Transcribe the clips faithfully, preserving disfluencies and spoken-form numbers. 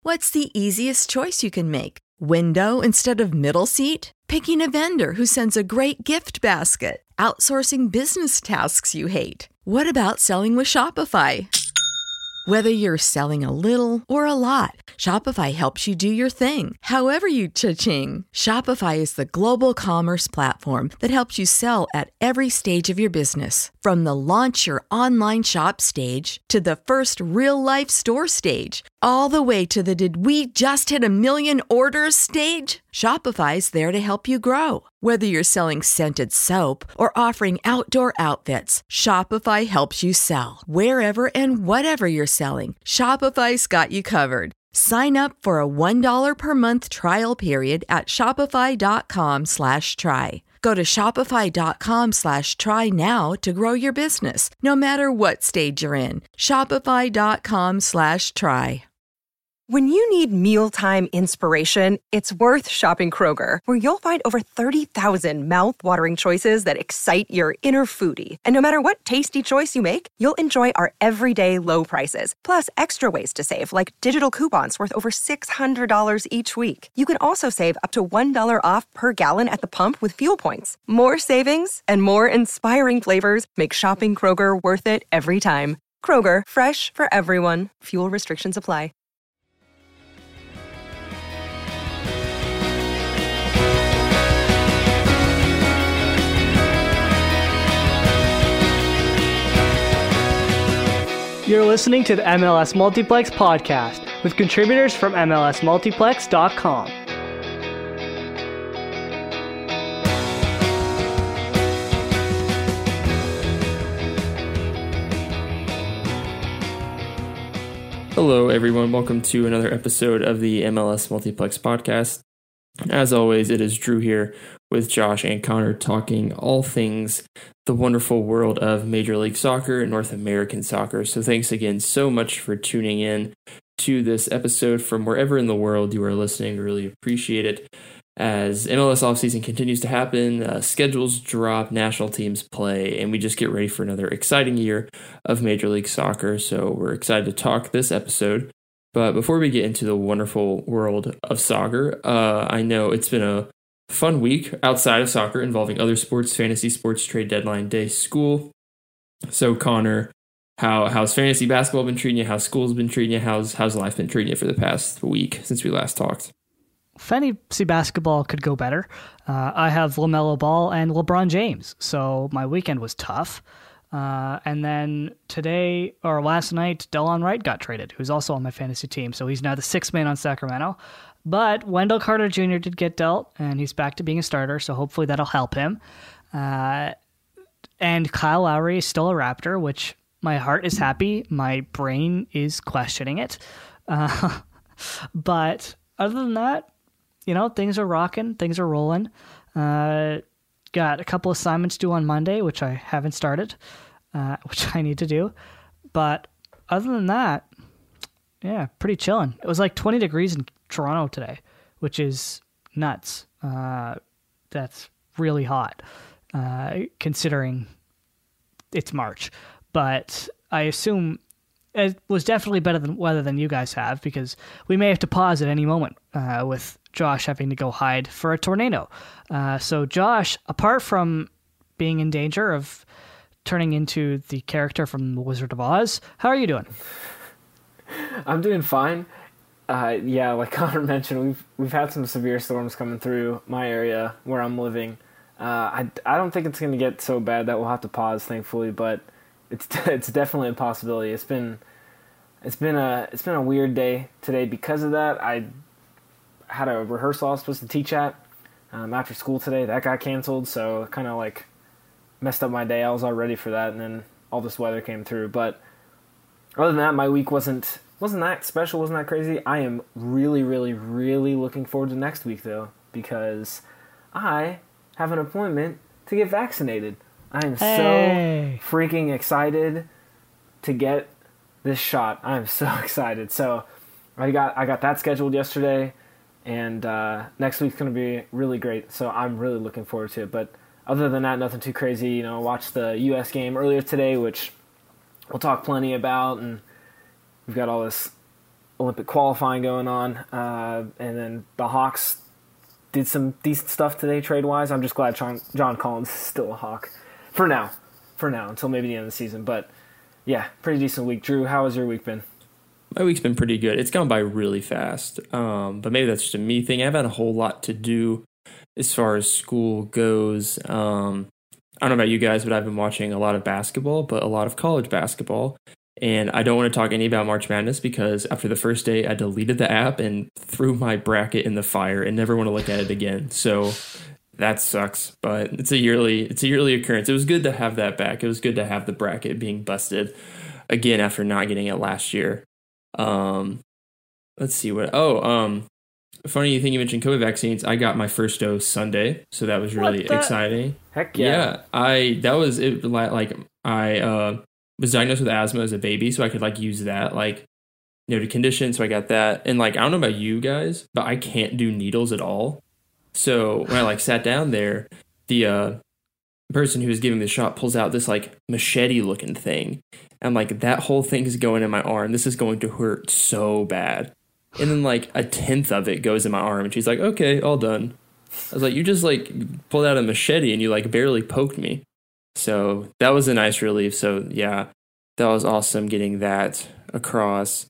What's the easiest choice you can make? Window instead of middle seat? Picking a vendor who sends a great gift basket? Outsourcing business tasks you hate? What about selling with Shopify? Whether you're selling a little or a lot, Shopify helps you do your thing, however you cha-ching. Shopify is the global commerce platform that helps you sell at every stage of your business. From the launch your online shop stage to the first real-life store stage, all the way to the did we just hit a million orders stage. Shopify's there to help you grow. Whether you're selling scented soap or offering outdoor outfits, Shopify helps you sell. Wherever and whatever you're selling, Shopify's got you covered. Sign up for a one dollar per month trial period at shopify.com slash try. Go to shopify.com slash try now to grow your business, no matter what stage you're in. Shopify.com slash try. When you need mealtime inspiration, it's worth shopping Kroger, where you'll find over thirty thousand mouth-watering choices that excite your inner foodie. And no matter what tasty choice you make, you'll enjoy our everyday low prices, plus extra ways to save, like digital coupons worth over six hundred dollars each week. You can also save up to one dollar off per gallon at the pump with fuel points. More savings and more inspiring flavors make shopping Kroger worth it every time. Kroger, fresh for everyone. Fuel restrictions apply. You're listening to the M L S Multiplex podcast with contributors from M L S multiplex dot com. Hello, everyone. Welcome to another episode of the M L S Multiplex podcast. As always, it is Drew here with Josh and Connor talking all things the wonderful world of Major League Soccer and North American soccer. So thanks again so much for tuning in to this episode from wherever in the world you are listening. We really appreciate it. As M L S offseason continues to happen, uh, schedules drop, national teams play, and we just get ready for another exciting year of Major League Soccer. So we're excited to talk this episode. But before we get into the wonderful world of soccer, uh, I know it's been a fun week outside of soccer involving other sports, fantasy sports, trade deadline day, school. So Connor, how how's fantasy basketball been treating you? How's school's been treating you? How's how's life been treating you for the past week since we last talked? Fantasy basketball could go better. Uh, I have LaMelo Ball and LeBron James, so my weekend was tough. Uh, and then today, or last night, Delon Wright got traded, who's also on my fantasy team. So he's now the sixth man on Sacramento. But Wendell Carter Junior did get dealt, and he's back to being a starter, so hopefully that'll help him. Uh, and Kyle Lowry is still a Raptor, which my heart is happy. My brain is questioning it. Uh, but other than that, you know, things are rocking. Things are rolling. Uh, got a couple assignments due on Monday, which I haven't started, uh, which I need to do. But other than that, yeah, pretty chilling. It was like twenty degrees in Toronto today, which is nuts. Uh, that's really hot, uh, considering it's March. But I assume it was definitely better than weather than you guys have, because we may have to pause at any moment uh, with Josh having to go hide for a tornado. Uh, so Josh, apart from being in danger of turning into the character from The Wizard of Oz, how are you doing? I'm doing fine. Uh, yeah, like Connor mentioned, we've we've had some severe storms coming through my area where I'm living. Uh, I, I don't think it's going to get so bad that we'll have to pause, thankfully, but it's it's definitely a possibility. It's been it's been a it's been a weird day today because of that. I had a rehearsal I was supposed to teach at um, after school today. That got canceled, so it kind of like messed up my day. I was all ready for that, and then all this weather came through. But other than that, my week wasn't wasn't that special, wasn't that crazy. I am really, really, really looking forward to next week, though, because I have an appointment to get vaccinated. I am hey. so freaking excited to get this shot. I am so excited. So I got I got that scheduled yesterday, and uh, next week's going to be really great. So I'm really looking forward to it. But other than that, nothing too crazy. You know, watched the U S game earlier today, which we'll talk plenty about, and we've got all this Olympic qualifying going on, uh, and then the Hawks did some decent stuff today trade-wise. I'm just glad John, John Collins is still a Hawk for now, for now, until maybe the end of the season. But yeah, pretty decent week. Drew, how has your week been? My week's been pretty good. It's gone by really fast, um, but maybe that's just a me thing. I haven't had a whole lot to do as far as school goes. Um, I don't know about you guys, but I've been watching a lot of basketball, but a lot of college basketball. And I don't want to talk any about March Madness because after the first day, I deleted the app and threw my bracket in the fire and never want to look at it again. So that sucks, but it's a yearly, it's a yearly occurrence. It was good to have that back. It was good to have the bracket being busted again after not getting it last year. Um, let's see what. Oh, um, funny thing you mentioned COVID vaccines. I got my first dose Sunday, so that was really exciting. Heck yeah! Yeah, I that was it. Like I uh, was diagnosed with asthma as a baby, so I could like use that like noted condition. So I got that, and like I don't know about you guys, but I can't do needles at all. So when I like sat down there, the uh, person who was giving me the shot pulls out this like machete looking thing. I'm like, that whole thing is going in my arm. This is going to hurt so bad. And then like a tenth of it goes in my arm, and she's like, okay, all done. I was like, you just like pulled out a machete and you like barely poked me. So that was a nice relief. So yeah, that was awesome getting that across.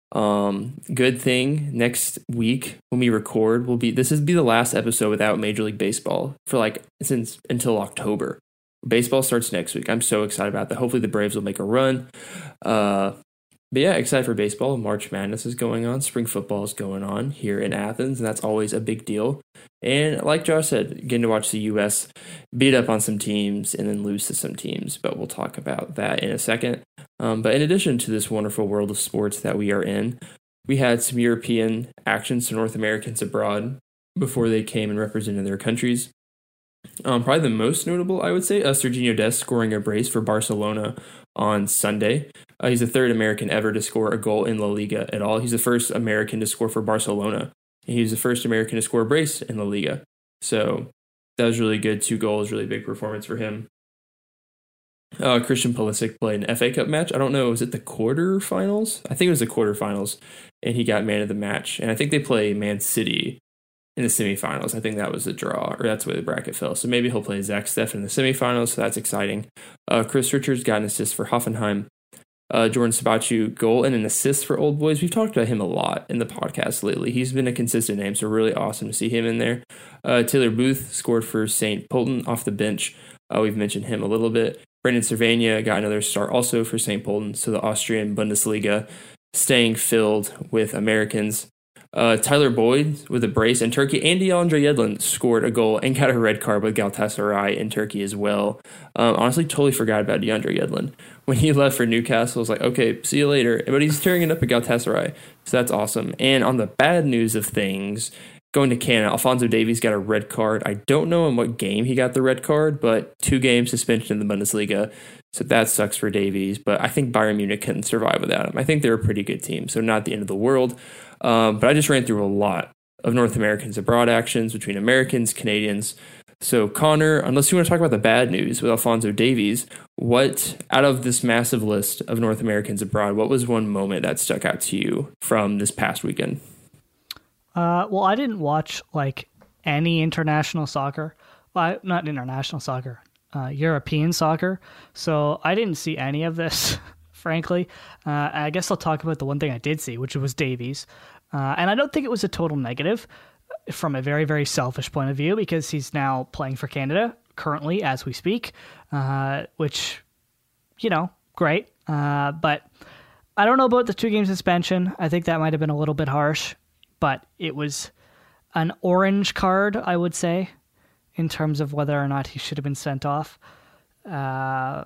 Um, good thing next week when we record will be, this is be the last episode without Major League Baseball for like since until October. Baseball starts next week. I'm so excited about that. Hopefully the Braves will make a run. Uh, But yeah, excited for baseball. March Madness is going on. Spring football is going on here in Athens, and that's always a big deal. And like Josh said, getting to watch the U S beat up on some teams and then lose to some teams. But we'll talk about that in a second. Um, but in addition to this wonderful world of sports that we are in, we had some European actions to North Americans abroad before they came and represented their countries. Um, probably the most notable, I would say, uh, Sergiño Dest scoring a brace for Barcelona on Sunday. Uh, he's the third American ever to score a goal in La Liga at all. He's the first American to score for Barcelona. And he was the first American to score a brace in La Liga. So that was really good. Two goals, really big performance for him. Uh, Christian Pulisic played an F A Cup match. I don't know, was it the quarterfinals? I think it was the quarterfinals. And he got man of the match. And I think they play Man City in the semifinals. I think that was a draw, or that's where the bracket fell. So maybe he'll play Zach Steffen in the semifinals, so that's exciting. Uh, Chris Richards got an assist for Hoffenheim. Uh, Jordan Sabachu, goal and an assist for Old Boys. We've talked about him a lot in the podcast lately. He's been a consistent name, so really awesome to see him in there. Uh, Taylor Booth scored for Saint Pölten off the bench. Uh, we've mentioned him a little bit. Brendan Cervania got another start also for Saint Pölten, so the Austrian Bundesliga staying filled with Americans. Uh, Tyler Boyd with a brace in Turkey, and DeAndre Yedlin scored a goal and got a red card with Galatasaray in Turkey as well. Um, honestly, totally forgot about DeAndre Yedlin. When he left for Newcastle, I was like, okay, see you later. But he's tearing it up at Galatasaray, so that's awesome. And on the bad news of things, going to Canada, Alphonso Davies got a red card. I don't know in what game he got the red card, but two game suspension in the Bundesliga. So that sucks for Davies, but I think Bayern Munich couldn't survive without him. I think they're a pretty good team, so not the end of the world. Um, but I just ran through a lot of North Americans abroad actions between Americans, Canadians. So Connor, unless you want to talk about the bad news with Alphonso Davies, what, out of this massive list of North Americans abroad, what was one moment that stuck out to you from this past weekend? Uh, well, I didn't watch like any international soccer. Well, not international soccer, uh, European soccer. So I didn't see any of this, frankly. Uh, I guess I'll talk about the one thing I did see, which was Davies. Uh, and I don't think it was a total negative from a very, very selfish point of view, because he's now playing for Canada currently as we speak, uh, which, you know, great. Uh, but I don't know about the two game suspension. I think that might have been a little bit harsh. But it was an orange card, I would say, in terms of whether or not he should have been sent off. Uh,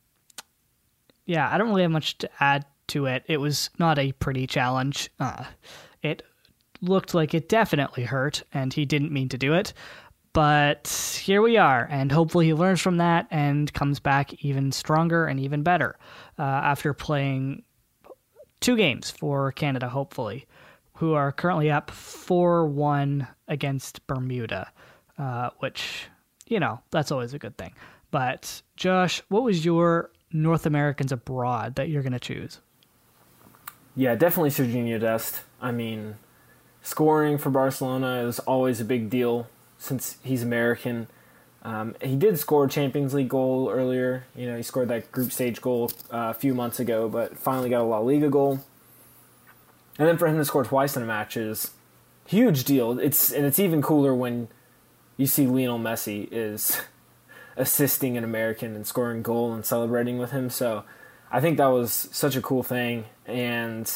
yeah, I don't really have much to add to it. It was not a pretty challenge. Uh, it looked like it definitely hurt, and he didn't mean to do it. But here we are, and hopefully he learns from that and comes back even stronger and even better uh, after playing two games for Canada, hopefully, who are currently up four one against Bermuda, uh, which, you know, that's always a good thing. But, Josh, what was your North Americans abroad that you're going to choose? Yeah, definitely Serginho Dest. I mean, scoring for Barcelona is always a big deal since he's American. Um, he did score a Champions League goal earlier. You know, he scored that group stage goal uh, a few months ago, but finally got a La Liga goal. And then for him to score twice in a match is huge deal. It's and it's even cooler when you see Lionel Messi is assisting an American and scoring a goal and celebrating with him. So I think that was such a cool thing. And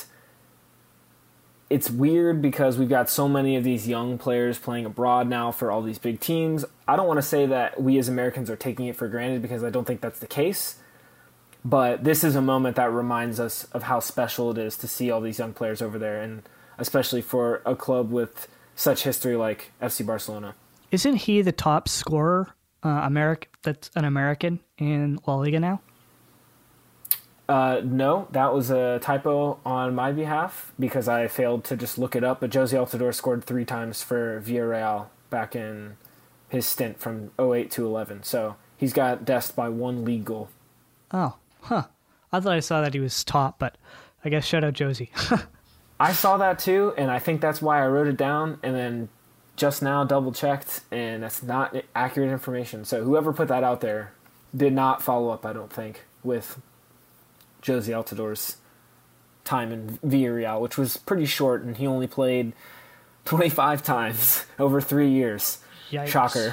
it's weird because we've got so many of these young players playing abroad now for all these big teams. I don't want to say that we as Americans are taking it for granted because I don't think that's the case. But this is a moment that reminds us of how special it is to see all these young players over there, and especially for a club with such history like F C Barcelona. Isn't he the top scorer, uh, American, that's an American in La Liga now? Uh, no, that was a typo on my behalf because I failed to just look it up. But Josie Altidore scored three times for Villarreal back in his stint from oh eight to eleven. So he's got Dest by one league goal. Oh, huh. I thought I saw that he was top, but I guess shout out Josie. I saw that too, and I think that's why I wrote it down, and then just now double-checked, and that's not accurate information. So whoever put that out there did not follow up, I don't think, with Josie Altidore's time in Villarreal, which was pretty short, and he only played twenty-five times over three years. Yikes. Shocker.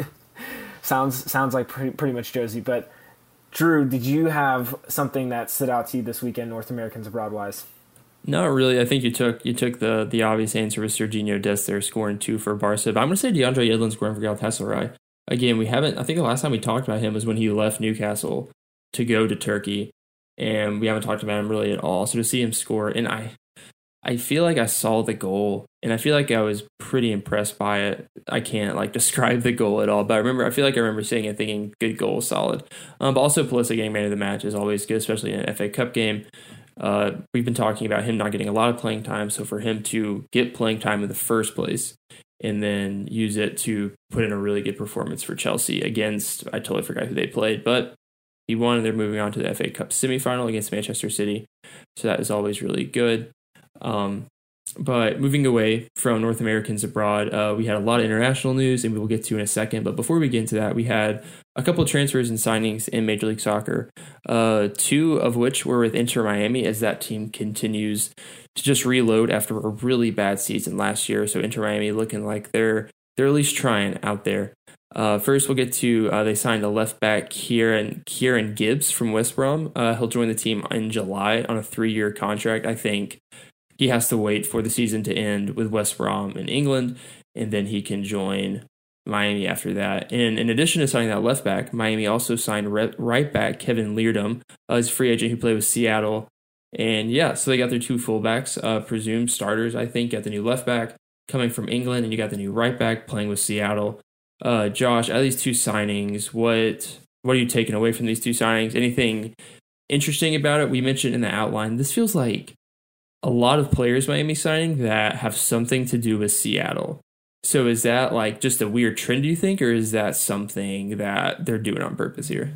sounds sounds like pretty, pretty much Josie. But, Drew, did you have something that stood out to you this weekend, North Americans abroad-wise? Not really. I think you took you took the the obvious answer with Serginho Dest there, scoring two for Barca. But I'm going to say DeAndre Yedlin scoring for Galatasaray. Again, we haven't, I think the last time we talked about him was when he left Newcastle to go to Turkey. And we haven't talked about him really at all. So to see him score, and I I feel like I saw the goal, and I feel like I was pretty impressed by it. I can't like describe the goal at all, but I remember I feel like I remember seeing it thinking, good goal, solid. Um, but also Pulisic getting man of the match is always good, especially in an F A Cup game. Uh, we've been talking about him not getting a lot of playing time, so for him to get playing time in the first place and then use it to put in a really good performance for Chelsea against, I totally forgot who they played, but he won, and they're moving on to the F A Cup semifinal against Manchester City. So that is always really good. Um, but moving away from North Americans abroad, uh, we had a lot of international news, and we will get to in a second. But before we get into that, we had a couple of transfers and signings in Major League Soccer, uh, two of which were with Inter Miami, as that team continues to just reload after a really bad season last year. So Inter Miami looking like they're they're at least trying out there. Uh, first, we'll get to uh, they signed a left back, Kieran Kieran Gibbs from West Brom. Uh, he'll join the team in July on a three-year contract. I think he has to wait for the season to end with West Brom in England, and then he can join Miami after that. And in addition to signing that left back, Miami also signed right back Kevin Leardom, uh, his free agent who played with Seattle. And yeah, so they got their two fullbacks, uh, presumed starters, I think, got the new left back coming from England, and you got the new right back playing with Seattle. Uh, Josh, at these two signings, what what are you taking away from these two signings? Anything interesting about it? We mentioned in the outline, this feels like a lot of players Miami signing that have something to do with Seattle. So is that like just a weird trend, do you think, or is that something that they're doing on purpose here?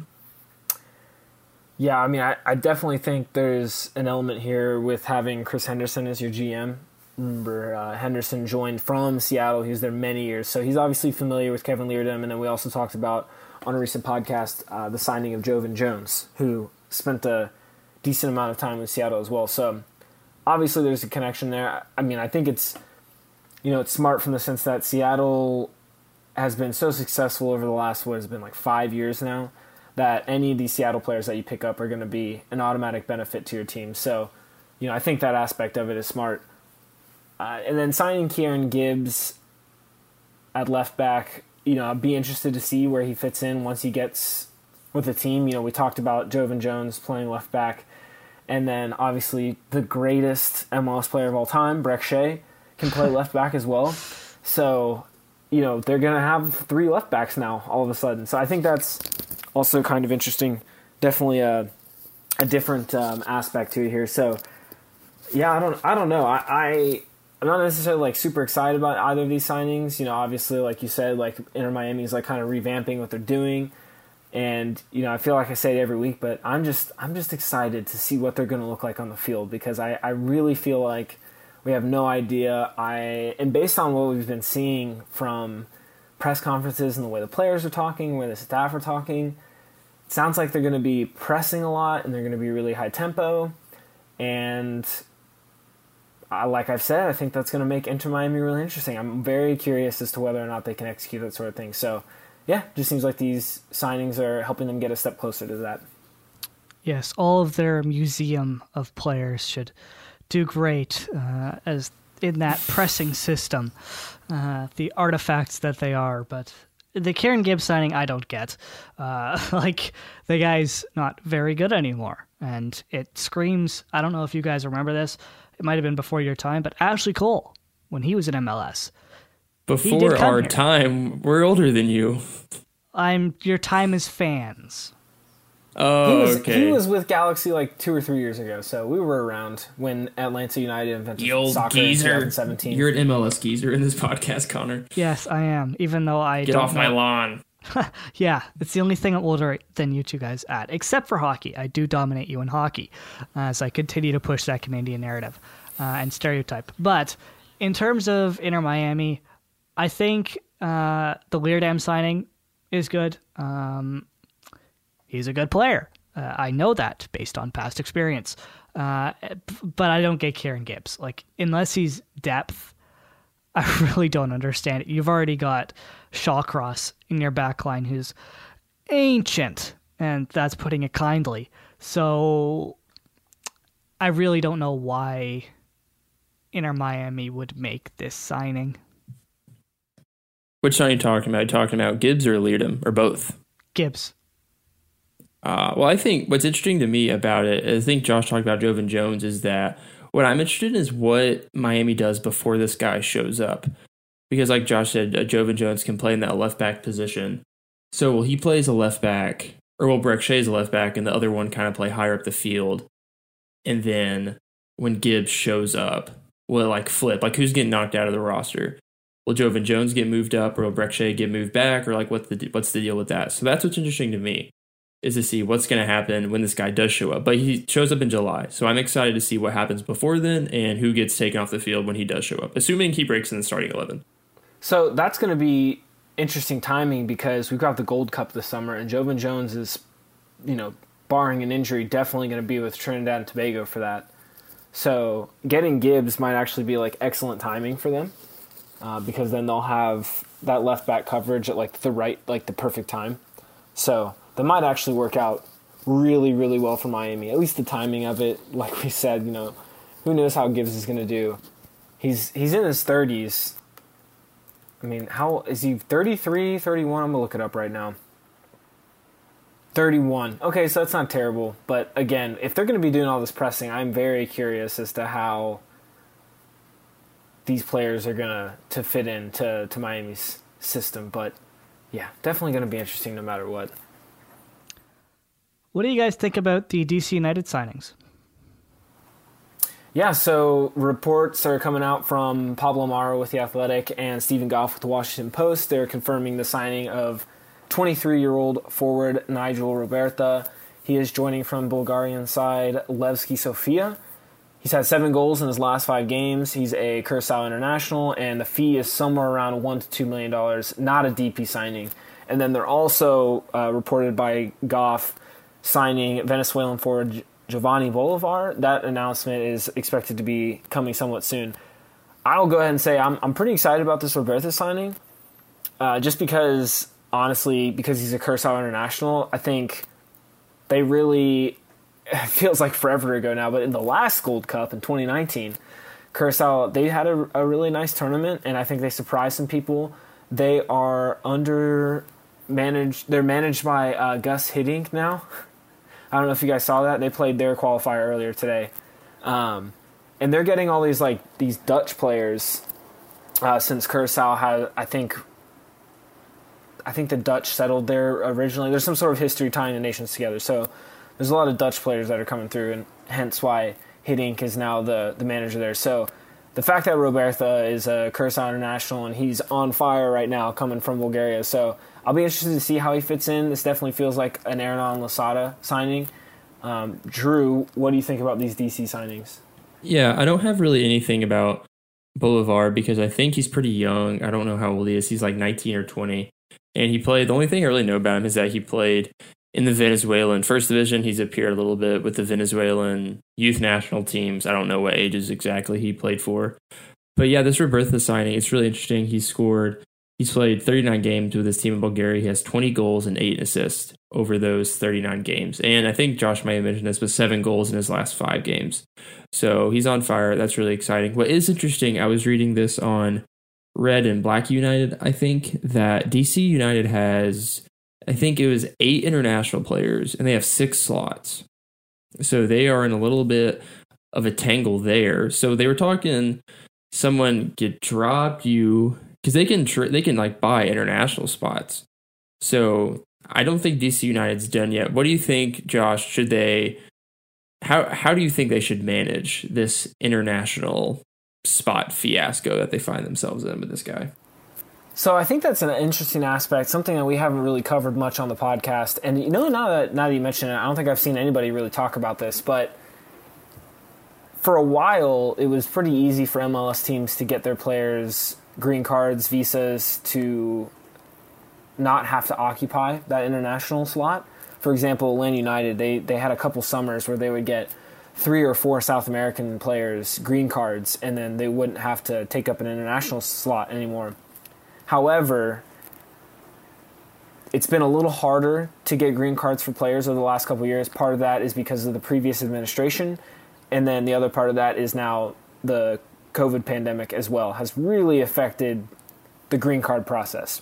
Yeah, I mean, I, I definitely think there's an element here with having Chris Henderson as your G M. Remember, uh, Henderson joined from Seattle. He was there many years. So he's obviously familiar with Kevin Leardom. And then we also talked about, on a recent podcast, uh, the signing of Jovan Jones, who spent a decent amount of time with Seattle as well. So obviously there's a connection there. I mean, I think it's, you know, it's smart from the sense that Seattle has been so successful over the last, what has been like five years now, that any of these Seattle players that you pick up are going to be an automatic benefit to your team. So, you know, I think that aspect of it is smart. Uh, and then signing Kieran Gibbs at left back, you know, I'd be interested to see where he fits in once he gets with the team. You know, we talked about Jovan Jones playing left back. And then, obviously, the greatest M L S player of all time, Brek Shea, can play left back as well. So, you know, they're going to have three left backs now all of a sudden. So I think that's also kind of interesting. Definitely a, a different um, aspect to it here. So, yeah, I don't I don't know. I, I, I'm not necessarily, like, super excited about either of these signings. You know, obviously, like you said, like, Inter Miami is, like, kind of revamping what they're doing. And, you know, I feel like I say it every week, but I'm just I'm just excited to see what they're going to look like on the field, because I, I really feel like we have no idea. I and based on what we've been seeing from press conferences and the way the players are talking, the way the staff are talking, it sounds like they're going to be pressing a lot and they're going to be really high tempo. And I, like I've said, I think that's going to make Inter Miami really interesting. I'm very curious as to whether or not they can execute that sort of thing. So, yeah, just seems like these signings are helping them get a step closer to that. Yes, all of their museum of players should do great uh, as in that pressing system, uh, the artifacts that they are. But the Kieran Gibbs signing, I don't get. Uh, like, the guy's not very good anymore. And it screams, I don't know if you guys remember this, it might have been before your time, but Ashley Cole, when he was in M L S. Before our here. time, we're older than you. I'm your time as fans. Oh, he was, okay. He was with Galaxy like two or three years ago, so we were around when Atlanta United invented You old soccer geezer. in twenty seventeen. You're an M L S geezer in this podcast, Connor. Yes, I am, even though I Get don't off know. my lawn. Yeah, it's the only thing older than you two guys at, except for hockey. I do dominate you in hockey, as I continue to push that Canadian narrative uh, and stereotype. But in terms of Inter Miami, I think uh, the Leerdam signing is good. Um, he's a good player. Uh, I know that based on past experience. Uh, but I don't get Kieran Gibbs. Like, unless he's depth, I really don't understand it. You've already got Shawcross in your backline who's ancient, and that's putting it kindly. So I really don't know why Inter Miami would make this signing. Which sign are you talking about? Are you talking about Gibbs or Leerdam, or both? Gibbs. Uh, well, I think what's interesting to me about it, I think Josh talked about Jovan Jones, is that what I'm interested in is what Miami does before this guy shows up. Because like Josh said, uh, Jovan Jones can play in that left back position. So will he play as a left back, or will Brek Shea as a left back, and the other one kind of play higher up the field? And then when Gibbs shows up, will it like flip? Like, who's getting knocked out of the roster? Will Jovan Jones get moved up, or will Brek Shea get moved back, or like what's the what's the deal with that? So that's what's interesting to me, is to see what's going to happen when this guy does show up. But he shows up in July, so I'm excited to see what happens before then and who gets taken off the field when he does show up, assuming he breaks in the starting eleven. So that's going to be interesting timing, because we've got the Gold Cup this summer, and Jovan Jones is, you know, barring an injury, definitely going to be with Trinidad and Tobago for that. So getting Gibbs might actually be like excellent timing for them, uh, because then they'll have that left back coverage at like the right, like the perfect time. So that might actually work out really, really well for Miami. At least the timing of it, like we said, you know, who knows how Gibbs is going to do. He's he's in his thirties. I mean, how is he? thirty-three, thirty-one? I'm going to look it up right now. thirty-one. Okay, so that's not terrible. But again, if they're going to be doing all this pressing, I'm very curious as to how these players are going to to fit into to Miami's system. But yeah, definitely going to be interesting no matter what. What do you guys think about the D C United signings? Yeah, so reports are coming out from Pablo Amaro with The Athletic and Stephen Goff with The Washington Post. They're confirming the signing of twenty-three-year-old forward Nigel Roberta. He is joining from Bulgarian side Levski Sofia. He's had seven goals in his last five games. He's a Curaçao international, and the fee is somewhere around one to two million dollars. Not a D P signing. And then they're also uh, reported by Goff signing Venezuelan forward Giovanni Bolivar. That announcement is expected to be coming somewhat soon. I'll go ahead and say I'm I'm pretty excited about this Roberta signing, uh, just because, honestly, because he's a Curaçao international. I think they really, it feels like forever ago now, but in the last Gold Cup in twenty nineteen, Curaçao, they had a, a really nice tournament, and I think they surprised some people. They are under managed. They're managed by uh, Gus Hiddink now. I don't know if you guys saw that. They played their qualifier earlier today. Um, and they're getting all these like these Dutch players uh, since Curaçao had, I think, I think the Dutch settled there originally. There's some sort of history tying the nations together. So there's a lot of Dutch players that are coming through, and hence why Hiddink is now the, the manager there. So the fact that Roberta is a Curacao international and he's on fire right now coming from Bulgaria. So I'll be interested to see how he fits in. This definitely feels like an Hernan Losada signing. Um, Drew, what do you think about these D C signings? Yeah, I don't have really anything about Boulevard because I think he's pretty young. I don't know how old he is. He's like nineteen or twenty. And he played, the only thing I really know about him is that he played in the Venezuelan First Division. He's appeared a little bit with the Venezuelan youth national teams. I don't know what ages exactly he played for. But yeah, this Roberta signing, it's really interesting. He's scored, he's played thirty-nine games with his team in Bulgaria. He has twenty goals and eight assists over those thirty-nine games. And I think Josh may have mentioned this, but seven goals in his last five games. So he's on fire. That's really exciting. What is interesting, I was reading this on Red and Black United, I think, that D C United has, I think it was eight international players, and they have six slots. So they are in a little bit of a tangle there. So they were talking, someone could drop you, because they can, tr- they can like buy international spots. So I don't think D C United's done yet. What do you think, Josh? Should they, how how do you think they should manage this international spot fiasco that they find themselves in with this guy? So I think that's an interesting aspect, something that we haven't really covered much on the podcast. And you know, now that now that you mention it, I don't think I've seen anybody really talk about this, but for a while it was pretty easy for M L S teams to get their players green cards, visas, to not have to occupy that international slot. For example, Atlanta United, they, they had a couple summers where they would get three or four South American players green cards, and then they wouldn't have to take up an international slot anymore. However, it's been a little harder to get green cards for players over the last couple of years. Part of that is because of the previous administration, and then the other part of that is now the COVID pandemic as well has really affected the green card process.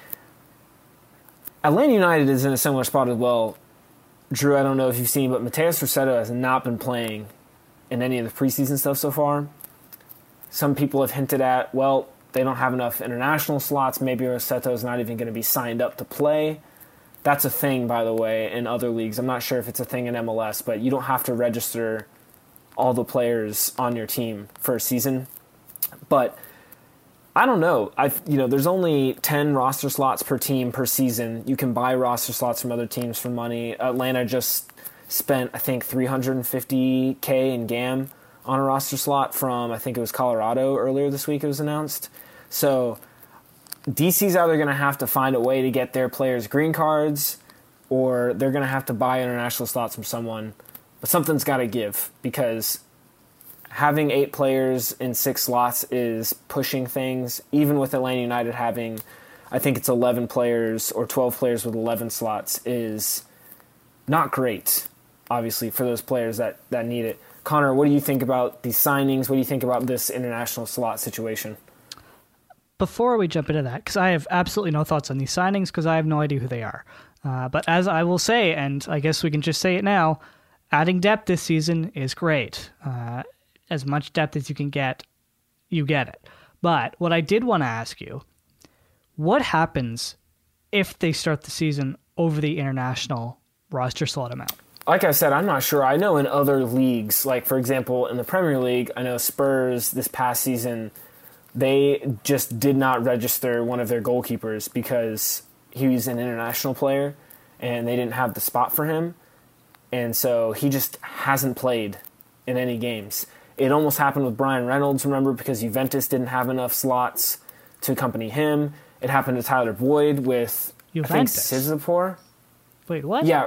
Atlanta United is in a similar spot as well. Drew, I don't know if you've seen, but Mateus Rossetto has not been playing in any of the preseason stuff so far. Some people have hinted at, well, they don't have enough international slots. Maybe Rossetto is not even going to be signed up to play. That's a thing, by the way, in other leagues. I'm not sure if it's a thing in M L S, but you don't have to register all the players on your team for a season. But I don't know. I you know, there's only ten roster slots per team per season. You can buy roster slots from other teams for money. Atlanta just spent, I think, three hundred fifty thousand in G A M on a roster slot from, I think it was Colorado earlier this week it was announced. So D C's either going to have to find a way to get their players green cards, or they're going to have to buy international slots from someone. But something's got to give, because having eight players in six slots is pushing things. Even with Atlanta United having, I think it's eleven players or twelve players with eleven slots, is not great, obviously, for those players that, that need it. Connor, what do you think about these signings? What do you think about this international slot situation? Before we jump into that, because I have absolutely no thoughts on these signings, because I have no idea who they are. Uh, but as I will say, and I guess we can just say it now, adding depth this season is great. Uh, as much depth as you can get, you get it. But what I did want to ask you, what happens if they start the season over the international roster slot amount? Like I said, I'm not sure. I know in other leagues, like for example in the Premier League, I know Spurs this past season, they just did not register one of their goalkeepers because he was an international player and they didn't have the spot for him. And so he just hasn't played in any games. It almost happened with Brian Reynolds, remember, because Juventus didn't have enough slots to accompany him. It happened to Tyler Boyd with, Juventus. I think, Sivasspor. Wait, what? Yeah.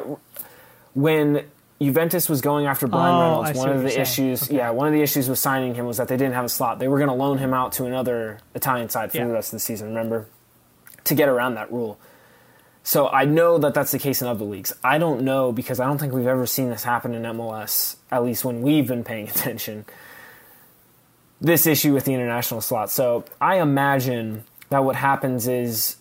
When Juventus was going after Brian Oh, Reynolds, I see one what of the you're saying. issues, Okay. yeah, one of the issues with signing him was that they didn't have a slot. They were going to loan him out to another Italian side for Yeah. the rest of the season, remember, to get around that rule. So I know that that's the case in other leagues. I don't know, because I don't think we've ever seen this happen in M L S, at least when we've been paying attention, this issue with the international slot. So I imagine that what happens is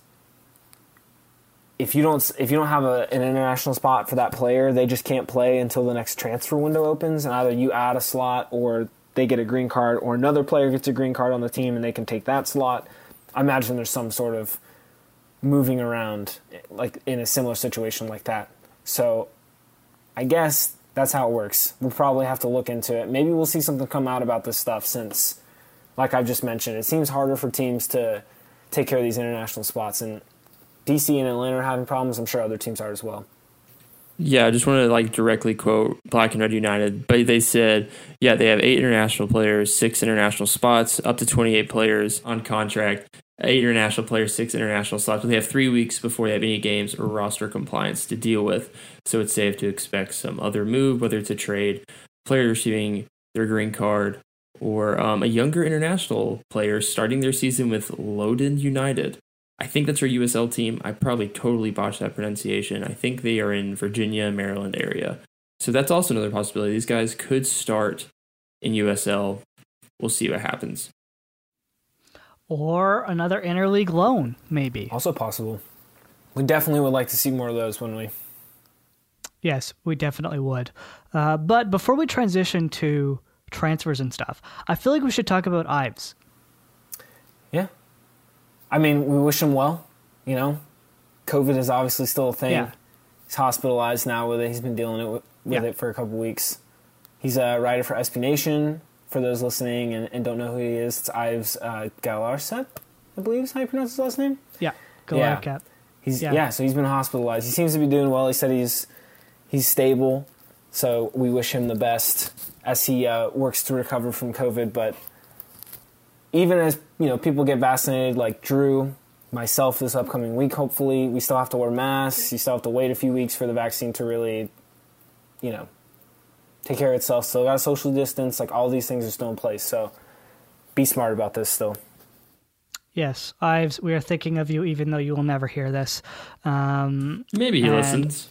if you don't if you don't have a, an international spot for that player, they just can't play until the next transfer window opens, and either you add a slot or they get a green card, or another player gets a green card on the team and they can take that slot. I imagine there's some sort of moving around like in a similar situation like that. So I guess that's how it works. We'll probably have to look into it. Maybe we'll see something come out about this stuff, since like I've just mentioned, it seems harder for teams to take care of these international spots. And D C and Atlanta are having problems. I'm sure other teams are as well. Yeah, I just want to like directly quote Black and Red United, but they said, yeah, they have eight international players, six international spots, up to twenty-eight players on contract, eight international players, six international slots. But they have three weeks before they have any games or roster compliance to deal with. So it's safe to expect some other move, whether it's a trade, player receiving their green card, or um, a younger international player starting their season with Loudoun United. I think that's our U S L team. I probably totally botched that pronunciation. I think they are in Virginia, Maryland area. So that's also another possibility. These guys could start in U S L. We'll see what happens. Or another interleague loan, maybe. Also possible. We definitely would like to see more of those, wouldn't we? Yes, we definitely would. Uh, but before we transition to transfers and stuff, I feel like we should talk about Ives. Yeah. I mean, we wish him well, you know. COVID is obviously still a thing. Yeah. He's hospitalized now with it. He's been dealing it with, with Yeah. it for a couple weeks. He's a writer for S B Nation. For those listening and, and don't know who he is, it's Ives uh, Galarcep, I believe is how you pronounce his last name. Yeah, Yeah. Galarcep. He's Yeah. yeah. So he's been hospitalized. He seems to be doing well. He said he's he's stable. So we wish him the best as he uh, works to recover from COVID. But even as you know, people get vaccinated, like Drew, myself, this upcoming week, hopefully, we still have to wear masks. You still have to wait a few weeks for the vaccine to really, you know, take care of itself. Still got to social distance. Like all these things are still in place. So be smart about this still. Yes, Ives, we are thinking of you, even though you will never hear this. Um, Maybe he and listens.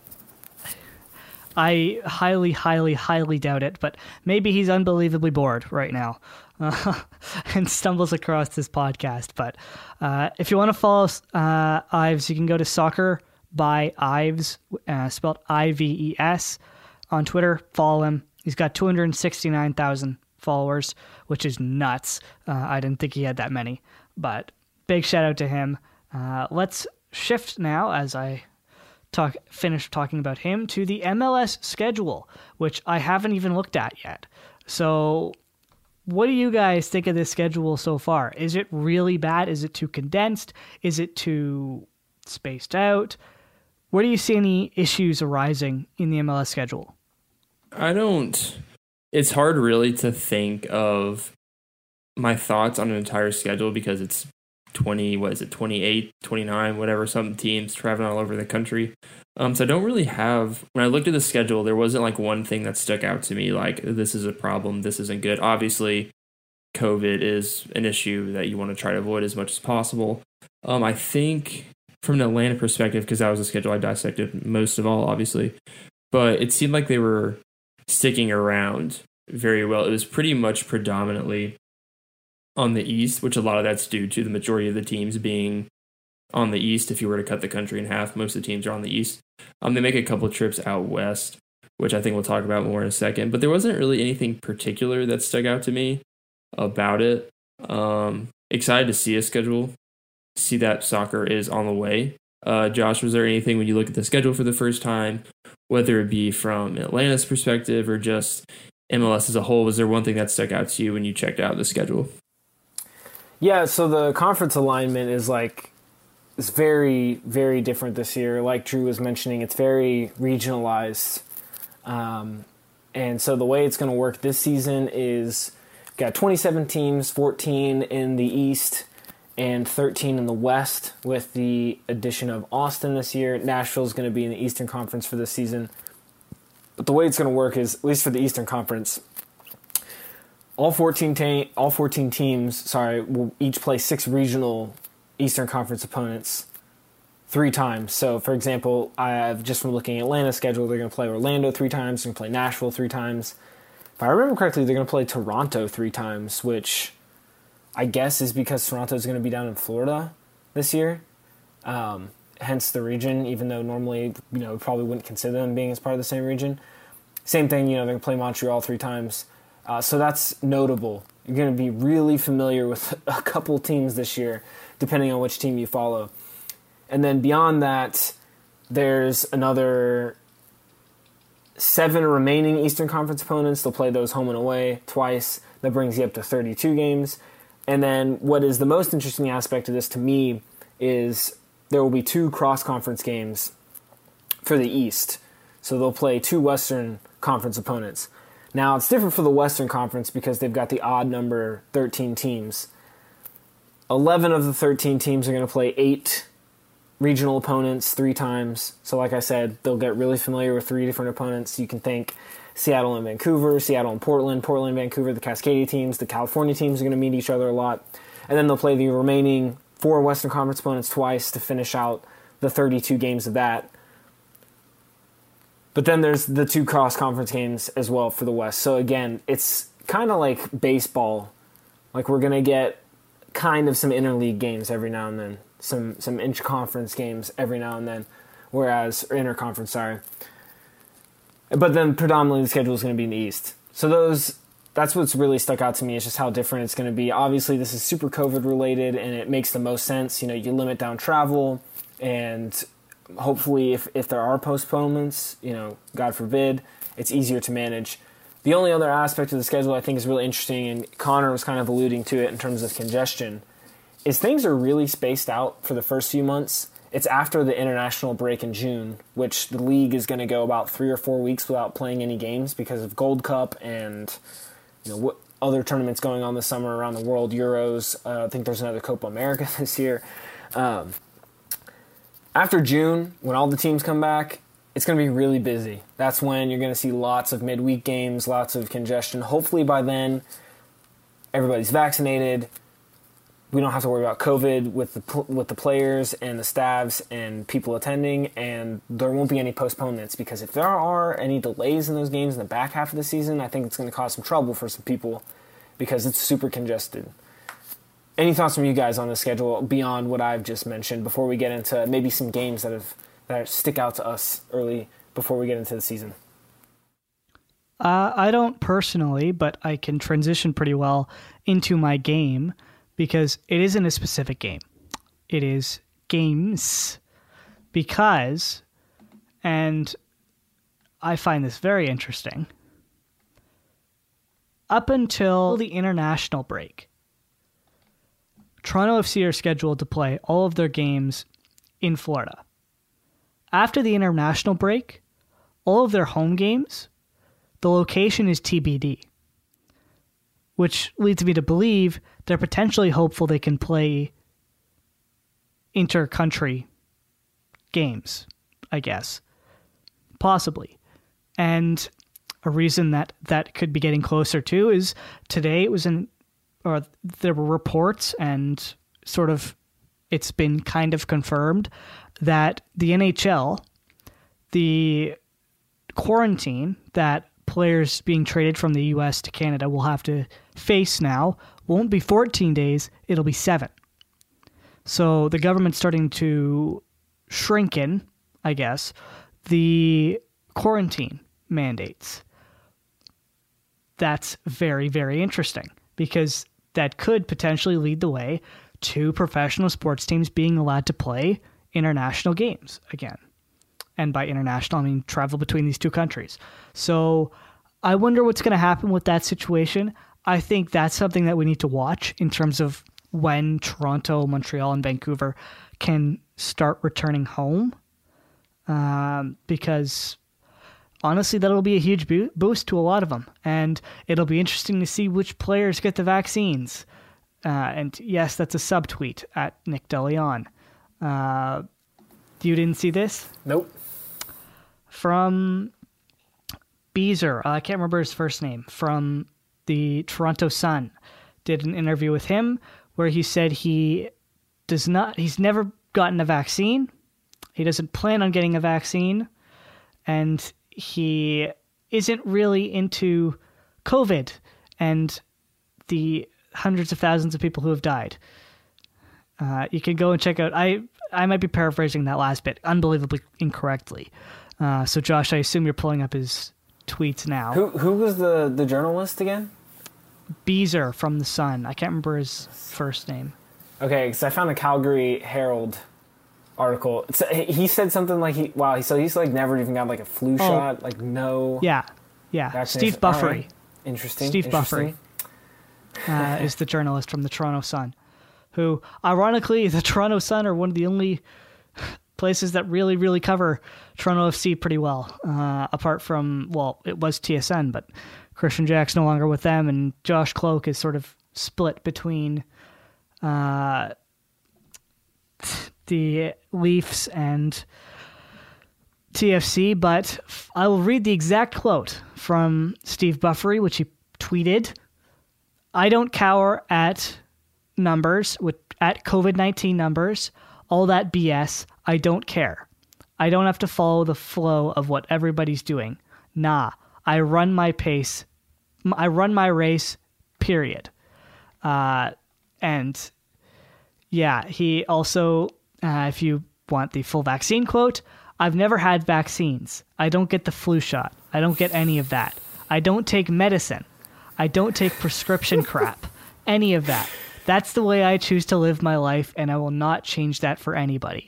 I highly, highly, highly doubt it, but maybe he's unbelievably bored right now uh, and stumbles across this podcast. But uh, if you want to follow uh, Ives, you can go to Soccer by Ives, uh, spelled I V E S, on Twitter. Follow him. He's got two hundred sixty-nine thousand followers, which is nuts. Uh, I didn't think he had that many, but big shout out to him. Uh, let's shift now, as I talk finish talking about him, to the M L S schedule, which I haven't even looked at yet. So what do you guys think of this schedule so far? Is it really bad? Is it too condensed? Is it too spaced out? Where do you see any issues arising in the M L S schedule? I don't. It's hard really to think of my thoughts on an entire schedule because it's twenty, what is it, twenty-eight, twenty-nine, whatever, some teams traveling all over the country. Um, so I don't really have, when I looked at the schedule, there wasn't like one thing that stuck out to me, like this is a problem, this isn't good. Obviously, COVID is an issue that you want to try to avoid as much as possible. Um, I think from an Atlanta perspective, because that was a schedule I dissected most of all, obviously, but it seemed like they were sticking around very well. It was pretty much predominantly on the East, which a lot of that's due to the majority of the teams being on the East. If you were to cut the country in half, most of the teams are on the East. Um, they make a couple trips out West, which I think we'll talk about more in a second. But there wasn't really anything particular that stuck out to me about it. Um, excited to see a schedule, see that soccer is on the way. Uh, Josh, was there anything when you look at the schedule for the first time, whether it be from Atlanta's perspective or just M L S as a whole, was there one thing that stuck out to you when you checked out the schedule? Yeah, so the conference alignment is like, it's very, very different this year. Like Drew was mentioning, it's very regionalized. Um, and so the way it's going to work this season is got twenty-seven teams, fourteen in the East and thirteen in the West, with the addition of Austin this year. Nashville's going to be in the Eastern Conference for this season. But the way it's going to work is, at least for the Eastern Conference, all fourteen ta- all fourteen teams, sorry, will each play six regional Eastern Conference opponents three times. So, for example, I have, just from looking at Atlanta's schedule, they're going to play Orlando three times, they're going to play Nashville three times. If I remember correctly, they're going to play Toronto three times, which I guess is because Toronto's going to be down in Florida this year. Um, hence the region, even though normally, you know, probably wouldn't consider them being as part of the same region. Same thing, you know, they're going to play Montreal three times. Uh, so that's notable. You're going to be really familiar with a couple teams this year, depending on which team you follow. And then beyond that, there's another seven remaining Eastern Conference opponents. They'll play those home and away twice. That brings you up to thirty-two games. And then what is the most interesting aspect of this to me is there will be two cross-conference games for the East. So they'll play two Western Conference opponents. Now, it's different for the Western Conference because they've got the odd number thirteen teams. eleven of the thirteen teams are going to play eight regional opponents three times. So like I said, they'll get really familiar with three different opponents. You can think Seattle and Vancouver, Seattle and Portland, Portland and Vancouver, the Cascadia teams, the California teams are going to meet each other a lot. And then they'll play the remaining four Western Conference opponents twice to finish out the thirty-two games of that. But then there's the two cross-conference games as well for the West. So again, it's kind of like baseball. Like we're going to get kind of some interleague games every now and then. Some some intra-conference games every now and then. Whereas, or inter-conference, sorry. But then predominantly the schedule is going to be in the East. So those, that's what's really stuck out to me is just how different it's going to be. Obviously, this is super COVID related, and it makes the most sense. You know, you limit down travel, and hopefully if, if there are postponements, you know, God forbid, it's easier to manage. The only other aspect of the schedule I think is really interesting, and Connor was kind of alluding to it in terms of congestion, is things are really spaced out for the first few months. It's after the international break in June, which the league is going to go about three or four weeks without playing any games because of Gold Cup and you know what other tournaments going on this summer around the world, Euros. Uh, I think there's another Copa America this year. Um, after June, when all the teams come back, it's going to be really busy. That's when you're going to see lots of midweek games, lots of congestion. Hopefully by then, everybody's vaccinated. We don't have to worry about COVID with the with the players and the staffs and people attending, and there won't be any postponements because if there are any delays in those games in the back half of the season, I think it's going to cause some trouble for some people because it's super congested. Any thoughts from you guys on the schedule beyond what I've just mentioned before we get into maybe some games that have that stick out to us early before we get into the season? Uh, I don't personally, but I can transition pretty well into my game because it isn't a specific game. It is games because, and I find this very interesting, up until the international break, Toronto F C are scheduled to play all of their games in Florida. After the international break, all of their home games, the location is T B D, which leads me to believe they're potentially hopeful they can play inter-country games, I guess. Possibly. And a reason that that could be getting closer to is today it was in, or there were reports and sort of it's been kind of confirmed that the N H L, the quarantine that players being traded from the U S to Canada will have to face now won't be fourteen days, it'll be seven. So the government's starting to shrink in, I guess, the quarantine mandates. That's very, very interesting because that could potentially lead the way to professional sports teams being allowed to play international games again. And by international, I mean travel between these two countries. So I wonder what's going to happen with that situation. I think that's something that we need to watch in terms of when Toronto, Montreal, and Vancouver can start returning home. Um, because honestly, that'll be a huge bo- boost to a lot of them. And it'll be interesting to see which players get the vaccines. Uh, and yes, that's a subtweet at Nick DeLeon. Uh, you didn't see this? Nope. From Beezer, I can't remember his first name, from the Toronto Sun, did an interview with him where he said he does not, he's never gotten a vaccine. He doesn't plan on getting a vaccine. And he isn't really into COVID and the hundreds of thousands of people who have died. Uh, you can go and check out, I, I might be paraphrasing that last bit unbelievably incorrectly. Uh, so Josh, I assume you're pulling up his tweets now. Who who was the, the journalist again? Beezer from The Sun. I can't remember his first name. Okay, because I found a Calgary Herald article. It's, he said something like, he wow, he so he's like never even got like a flu oh, shot, like no. Yeah, yeah. Steve Buffery. Right. Interesting. Steve Interesting. Buffery. uh, is the journalist from the Toronto Sun, who, ironically, the Toronto Sun are one of the only places that really, really cover Toronto F C pretty well, uh, apart from, well, it was T S N, but Christian Jack's no longer with them, and Josh Cloak is sort of split between uh, the Leafs and T F C, but I will read the exact quote from Steve Buffery, which he tweeted. I don't cower at numbers, with at COVID nineteen numbers, all that B S. I don't care. I don't have to follow the flow of what everybody's doing. Nah, I run my pace. I run my race, period. Uh, and yeah, he also, uh, if you want the full vaccine quote, I've never had vaccines. I don't get the flu shot. I don't get any of that. I don't take medicine. I don't take prescription crap. Any of that. That's the way I choose to live my life, and I will not change that for anybody.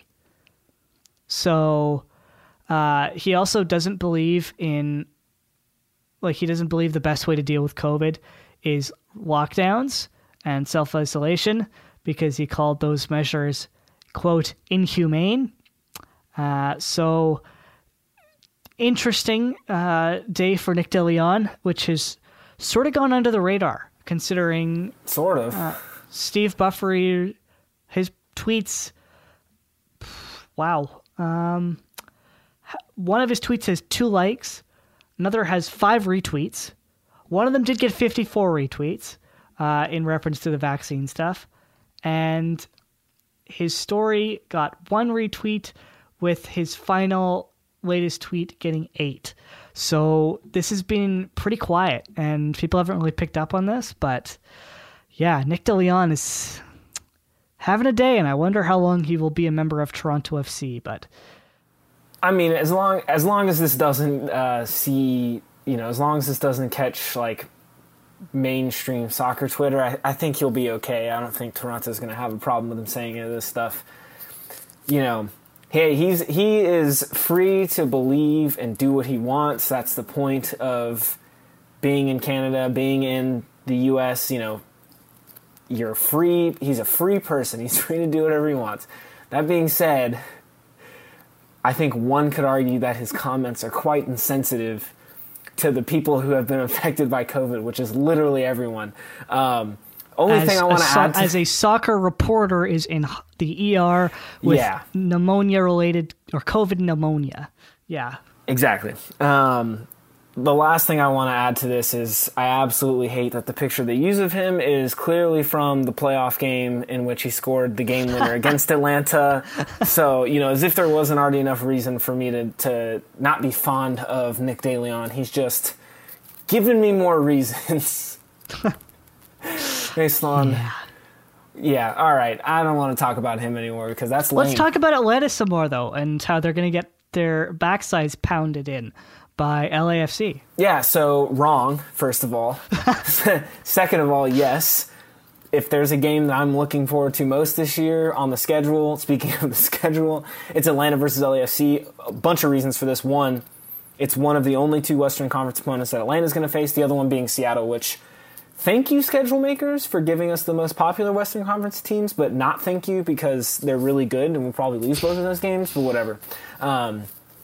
So uh, he also doesn't believe in, like, he doesn't believe the best way to deal with COVID is lockdowns and self-isolation, because he called those measures, quote, inhumane. Uh, so, interesting uh, day for Nick DeLeon, which has sort of gone under the radar, considering... Sort of. Uh, Steve Buffery, his tweets, wow. Um, one of his tweets has two likes. Another has five retweets. One of them did get fifty-four retweets uh, in reference to the vaccine stuff. And his story got one retweet, with his final latest tweet getting eight. So this has been pretty quiet, and people haven't really picked up on this, but yeah, Nick DeLeon is having a day, and I wonder how long he will be a member of Toronto F C, but... I mean, as long as long as this doesn't uh, see, you know, as long as this doesn't catch, like, mainstream soccer Twitter, I, I think he'll be okay. I don't think Toronto's going to have a problem with him saying any of this stuff. You know... Hey, he's he is free to believe and do what he wants. That's the point of being in Canada, being in the U S. You know, you're free. He's a free person. He's free to do whatever he wants. That being said, I think one could argue that his comments are quite insensitive to the people who have been affected by COVID, which is literally everyone. Um, Only as thing I want to so- add to- as a soccer reporter is in the E R with yeah. pneumonia related or COVID pneumonia. Yeah. Exactly. Um, the last thing I want to add to this is I absolutely hate that the picture they use of him is clearly from the playoff game in which he scored the game winner against Atlanta. So, you know, as if there wasn't already enough reason for me to, to not be fond of Nick DeLeon. He's just given me more reasons. Based on, yeah. yeah, all right. I don't want to talk about him anymore because that's lame. Let's talk about Atlanta some more, though, and how they're going to get their backsides pounded in by L A F C. Yeah, so wrong, first of all. Second of all, yes. If there's a game that I'm looking forward to most this year on the schedule, speaking of the schedule, it's Atlanta versus L A F C. A bunch of reasons for this. One, it's one of the only two Western Conference opponents that Atlanta's going to face, the other one being Seattle, which... Thank you, schedule makers, for giving us the most popular Western Conference teams, but not thank you because they're really good and we'll probably lose both of those games, but whatever. Um,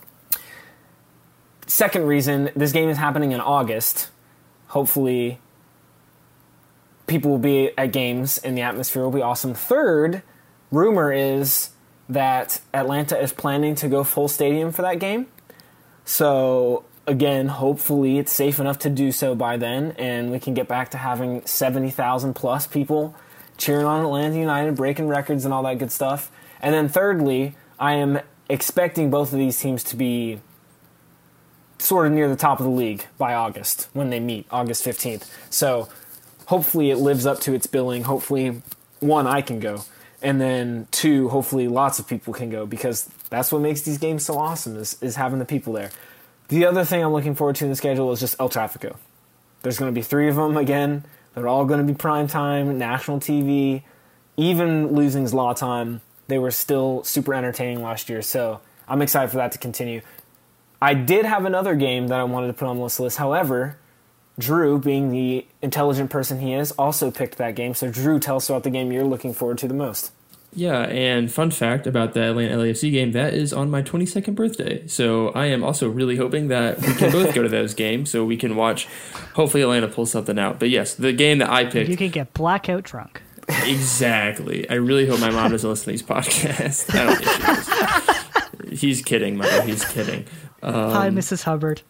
second reason, this game is happening in August. Hopefully, people will be at games and the atmosphere will be awesome. Third, rumor is that Atlanta is planning to go full stadium for that game. So... Again, hopefully it's safe enough to do so by then, and we can get back to having seventy thousand plus people cheering on Atlanta United, breaking records and all that good stuff. And then thirdly, I am expecting both of these teams to be sort of near the top of the league by August when they meet, August fifteenth. So hopefully it lives up to its billing. Hopefully, one, I can go. And then two, hopefully lots of people can go because that's what makes these games so awesome is, is having the people there. The other thing I'm looking forward to in the schedule is just El Tráfico. There's going to be three of them again. They're all going to be prime time, national T V. Even losing Zlatan, they were still super entertaining last year. So I'm excited for that to continue. I did have another game that I wanted to put on this list. However, Drew, being the intelligent person he is, also picked that game. So, Drew, tell us about the game you're looking forward to the most. Yeah, and fun fact about the Atlanta L A F C game, that is on my twenty-second birthday. So I am also really hoping that we can both go to those games so we can watch, hopefully Atlanta pulls something out. But yes, the game that I picked. You can get blackout drunk. Exactly. I really hope my mom doesn't listen to these podcasts. I don't think she is. He's kidding, Mother. He's kidding. Um, Hi, Missus Hubbard.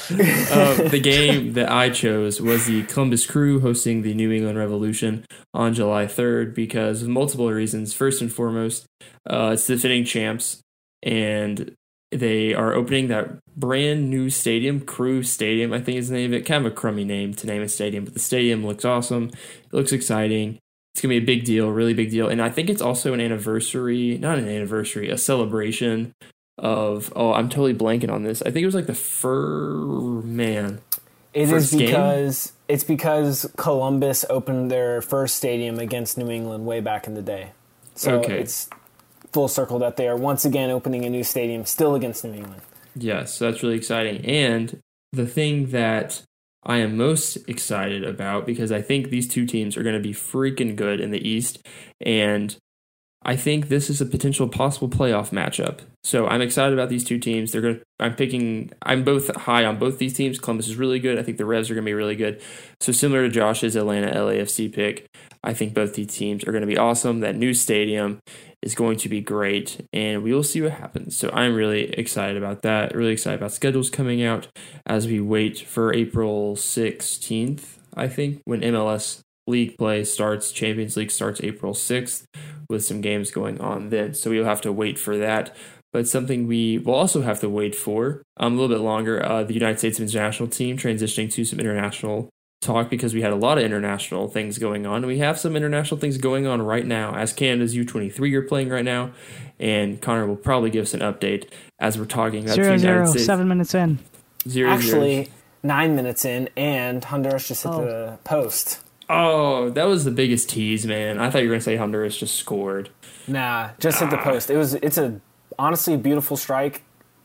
uh, the game that I chose was the Columbus Crew hosting the New England Revolution on July third because of multiple reasons. First and foremost, uh, it's the defending champs, and they are opening that brand new stadium, Crew Stadium, I think is the name of it. Kind of a crummy name to name a stadium, but the stadium looks awesome. It looks exciting. It's going to be a big deal, really big deal. And I think it's also an anniversary, not an anniversary, a celebration of, oh, I'm totally blanking on this. I think it was like the fur man. It is because game? It's because Columbus opened their first stadium against New England way back in the day. So okay. It's full circle that they are once again opening a new stadium still against New England. Yes, so that's really exciting. And the thing that I am most excited about, because I think these two teams are going to be freaking good in the East, and I think this is a potential possible playoff matchup. So I'm excited about these two teams. They're going to, I'm picking, I'm both high on both these teams. Columbus is really good. I think the Revs are going to be really good. So similar to Josh's Atlanta L A F C pick, I think both these teams are going to be awesome. That new stadium is going to be great, and we will see what happens. So I'm really excited about that. Really excited about schedules coming out as we wait for April sixteenth, I think, when M L S League play starts. Champions League starts April sixth with some games going on then. So we'll have to wait for that. But something we will also have to wait for um, a little bit longer, uh, the United States men's national team transitioning to some international talk, because we had a lot of international things going on. And we have some international things going on right now as Canada's U twenty-three are playing right now. And Connor will probably give us an update as we're talking about zero, the United zero, States. Seven minutes in. Zero, Actually, zero. nine minutes in, and Honduras just hit Oh. the post. Oh, that was the biggest tease, man. I thought you were going to say Honduras just scored. Nah, just hit the post. It was. It's a honestly a beautiful strike.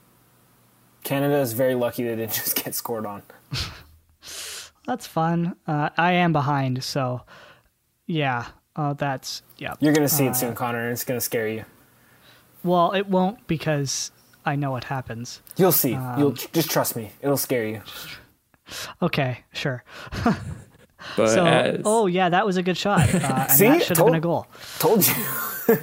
Canada is very lucky they didn't just get scored on. That's fun. Uh, I am behind, so yeah. Uh, that's yeah. You're gonna see uh, it soon, Connor, and it's gonna scare you. Well, it won't, because I know what happens. You'll see. Um, You'll just trust me. It'll scare you. Okay, sure. But so, as, oh yeah, that was a good shot. Uh, and See? that should have Told- been a goal. Told you.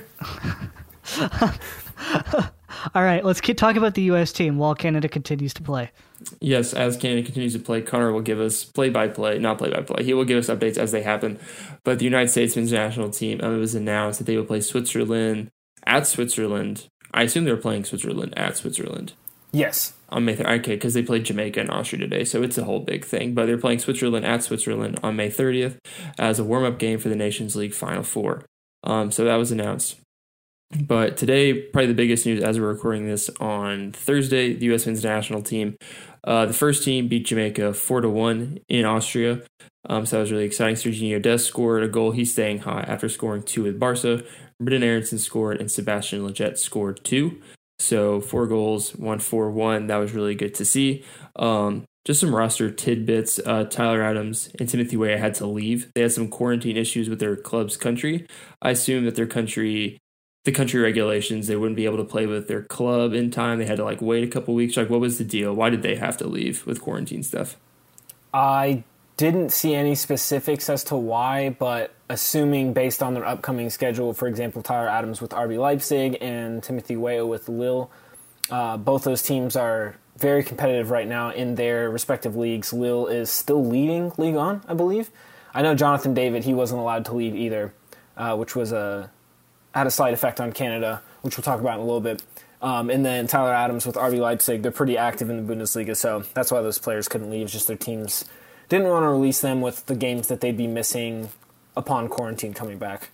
All right, let's keep talking about the U S team while Canada continues to play. yes, as Canada continues to play, Connor will give us play-by-play, not play-by-play. He will give us updates as they happen. But the United States men's national team, um, it was announced that they will play Switzerland at Switzerland. I assume they're playing Switzerland at Switzerland. Yes. On May thirtieth, okay, because they played Jamaica and Austria today, so it's a whole big thing. But they're playing Switzerland at Switzerland on May thirtieth as a warm-up game for the Nations League Final Four. Um, so that was announced. But today, probably the biggest news as we're recording this on Thursday, the U S men's national team, uh, the first team beat Jamaica four to one in Austria. Um, so that was really exciting. Serginho Dest scored a goal. He's staying hot after scoring two with Barca. Brendan Aronson scored, and Sebastian Lletget scored two. So four goals, one four one. That was really good to see. Um, just some roster tidbits. Uh, Tyler Adams and Timothy Weah had to leave. They had some quarantine issues with their club's country. I assume that their country, the country regulations, they wouldn't be able to play with their club in time. They had to like wait a couple weeks. Like, what was the deal? Why did they have to leave with quarantine stuff? I didn't see any specifics as to why, but assuming based on their upcoming schedule, for example, Tyler Adams with R B Leipzig and Timothy Weah with Lille, uh, both those teams are very competitive right now in their respective leagues. Lille is still leading Ligue one, I believe. I know Jonathan David, he wasn't allowed to leave either, uh, which was a had a slight effect on Canada, which we'll talk about in a little bit. Um, and then Tyler Adams with R B Leipzig, they're pretty active in the Bundesliga, so that's why those players couldn't leave, just their teams didn't want to release them with the games that they'd be missing upon quarantine coming back.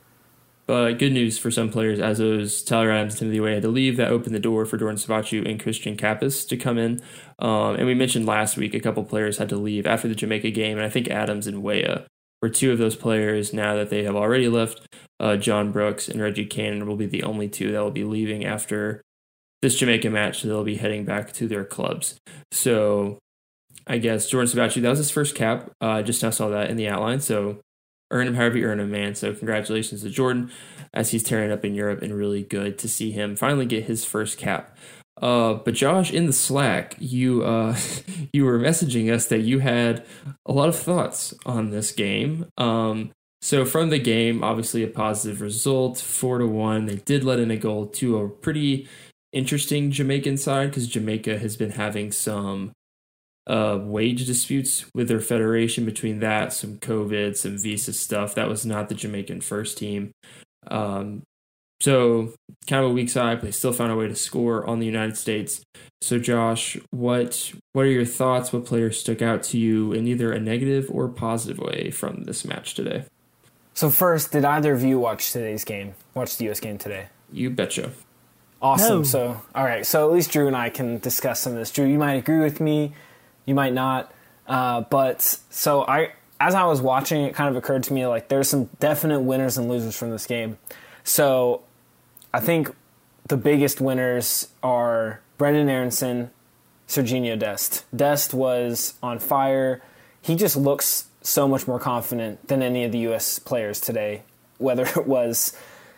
But good news for some players, as those Tyler Adams and Timothy Weah had to leave. That opened the door for Doran Savaciu and Christian Kappas to come in. Um, and we mentioned last week a couple players had to leave after the Jamaica game, and I think Adams and Weah were two of those players. Now that they have already left, uh, John Brooks and Reggie Cannon will be the only two that will be leaving after this Jamaica match. So they'll be heading back to their clubs. So I guess, Jordan Sabachi, that was his first cap. Uh, I just now saw that in the outline. So earn him however you earn him, man. So congratulations to Jordan as he's tearing up in Europe, and really good to see him finally get his first cap. Uh, but Josh, in the Slack, you uh, you were messaging us that you had a lot of thoughts on this game. Um, so from the game, obviously a positive result, four to one. They did let in a goal to a pretty interesting Jamaican side, because Jamaica has been having some uh, wage disputes with their federation. Between that, some COVID, some visa stuff. That was not the Jamaican first team. Um, So kind of a weak side, but they still found a way to score on the United States. So Josh, what what are your thoughts? What players stuck out to you in either a negative or positive way from this match today? So first, did either of you watch today's game? Watch the U S game today? You betcha. Awesome. No. So, all right. So at least Drew and I can discuss some of this. Drew, you might agree with me, you might not. Uh, but so I, as I was watching, it kind of occurred to me like there's some definite winners and losers from this game. So I think the biggest winners are Brenden Aaronson, Serginho Dest. Dest was on fire. He just looks so much more confident than any of the U S players today, whether it was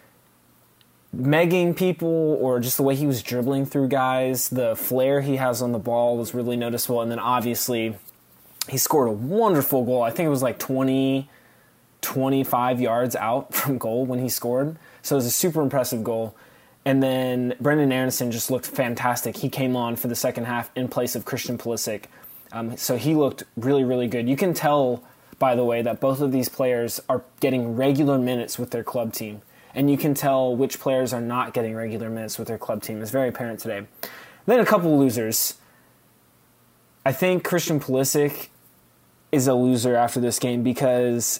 megging people or just the way he was dribbling through guys. The flair he has on the ball was really noticeable. And then obviously he scored a wonderful goal. I think it was like twenty, twenty-five yards out from goal when he scored. So it was a super impressive goal. And then Brenden Aaronson just looked fantastic. He came on for the second half in place of Christian Pulisic. Um, so he looked really, really good. You can tell, by the way, that both of these players are getting regular minutes with their club team. And you can tell which players are not getting regular minutes with their club team. It's very apparent today. Then a couple losers. I think Christian Pulisic is a loser after this game because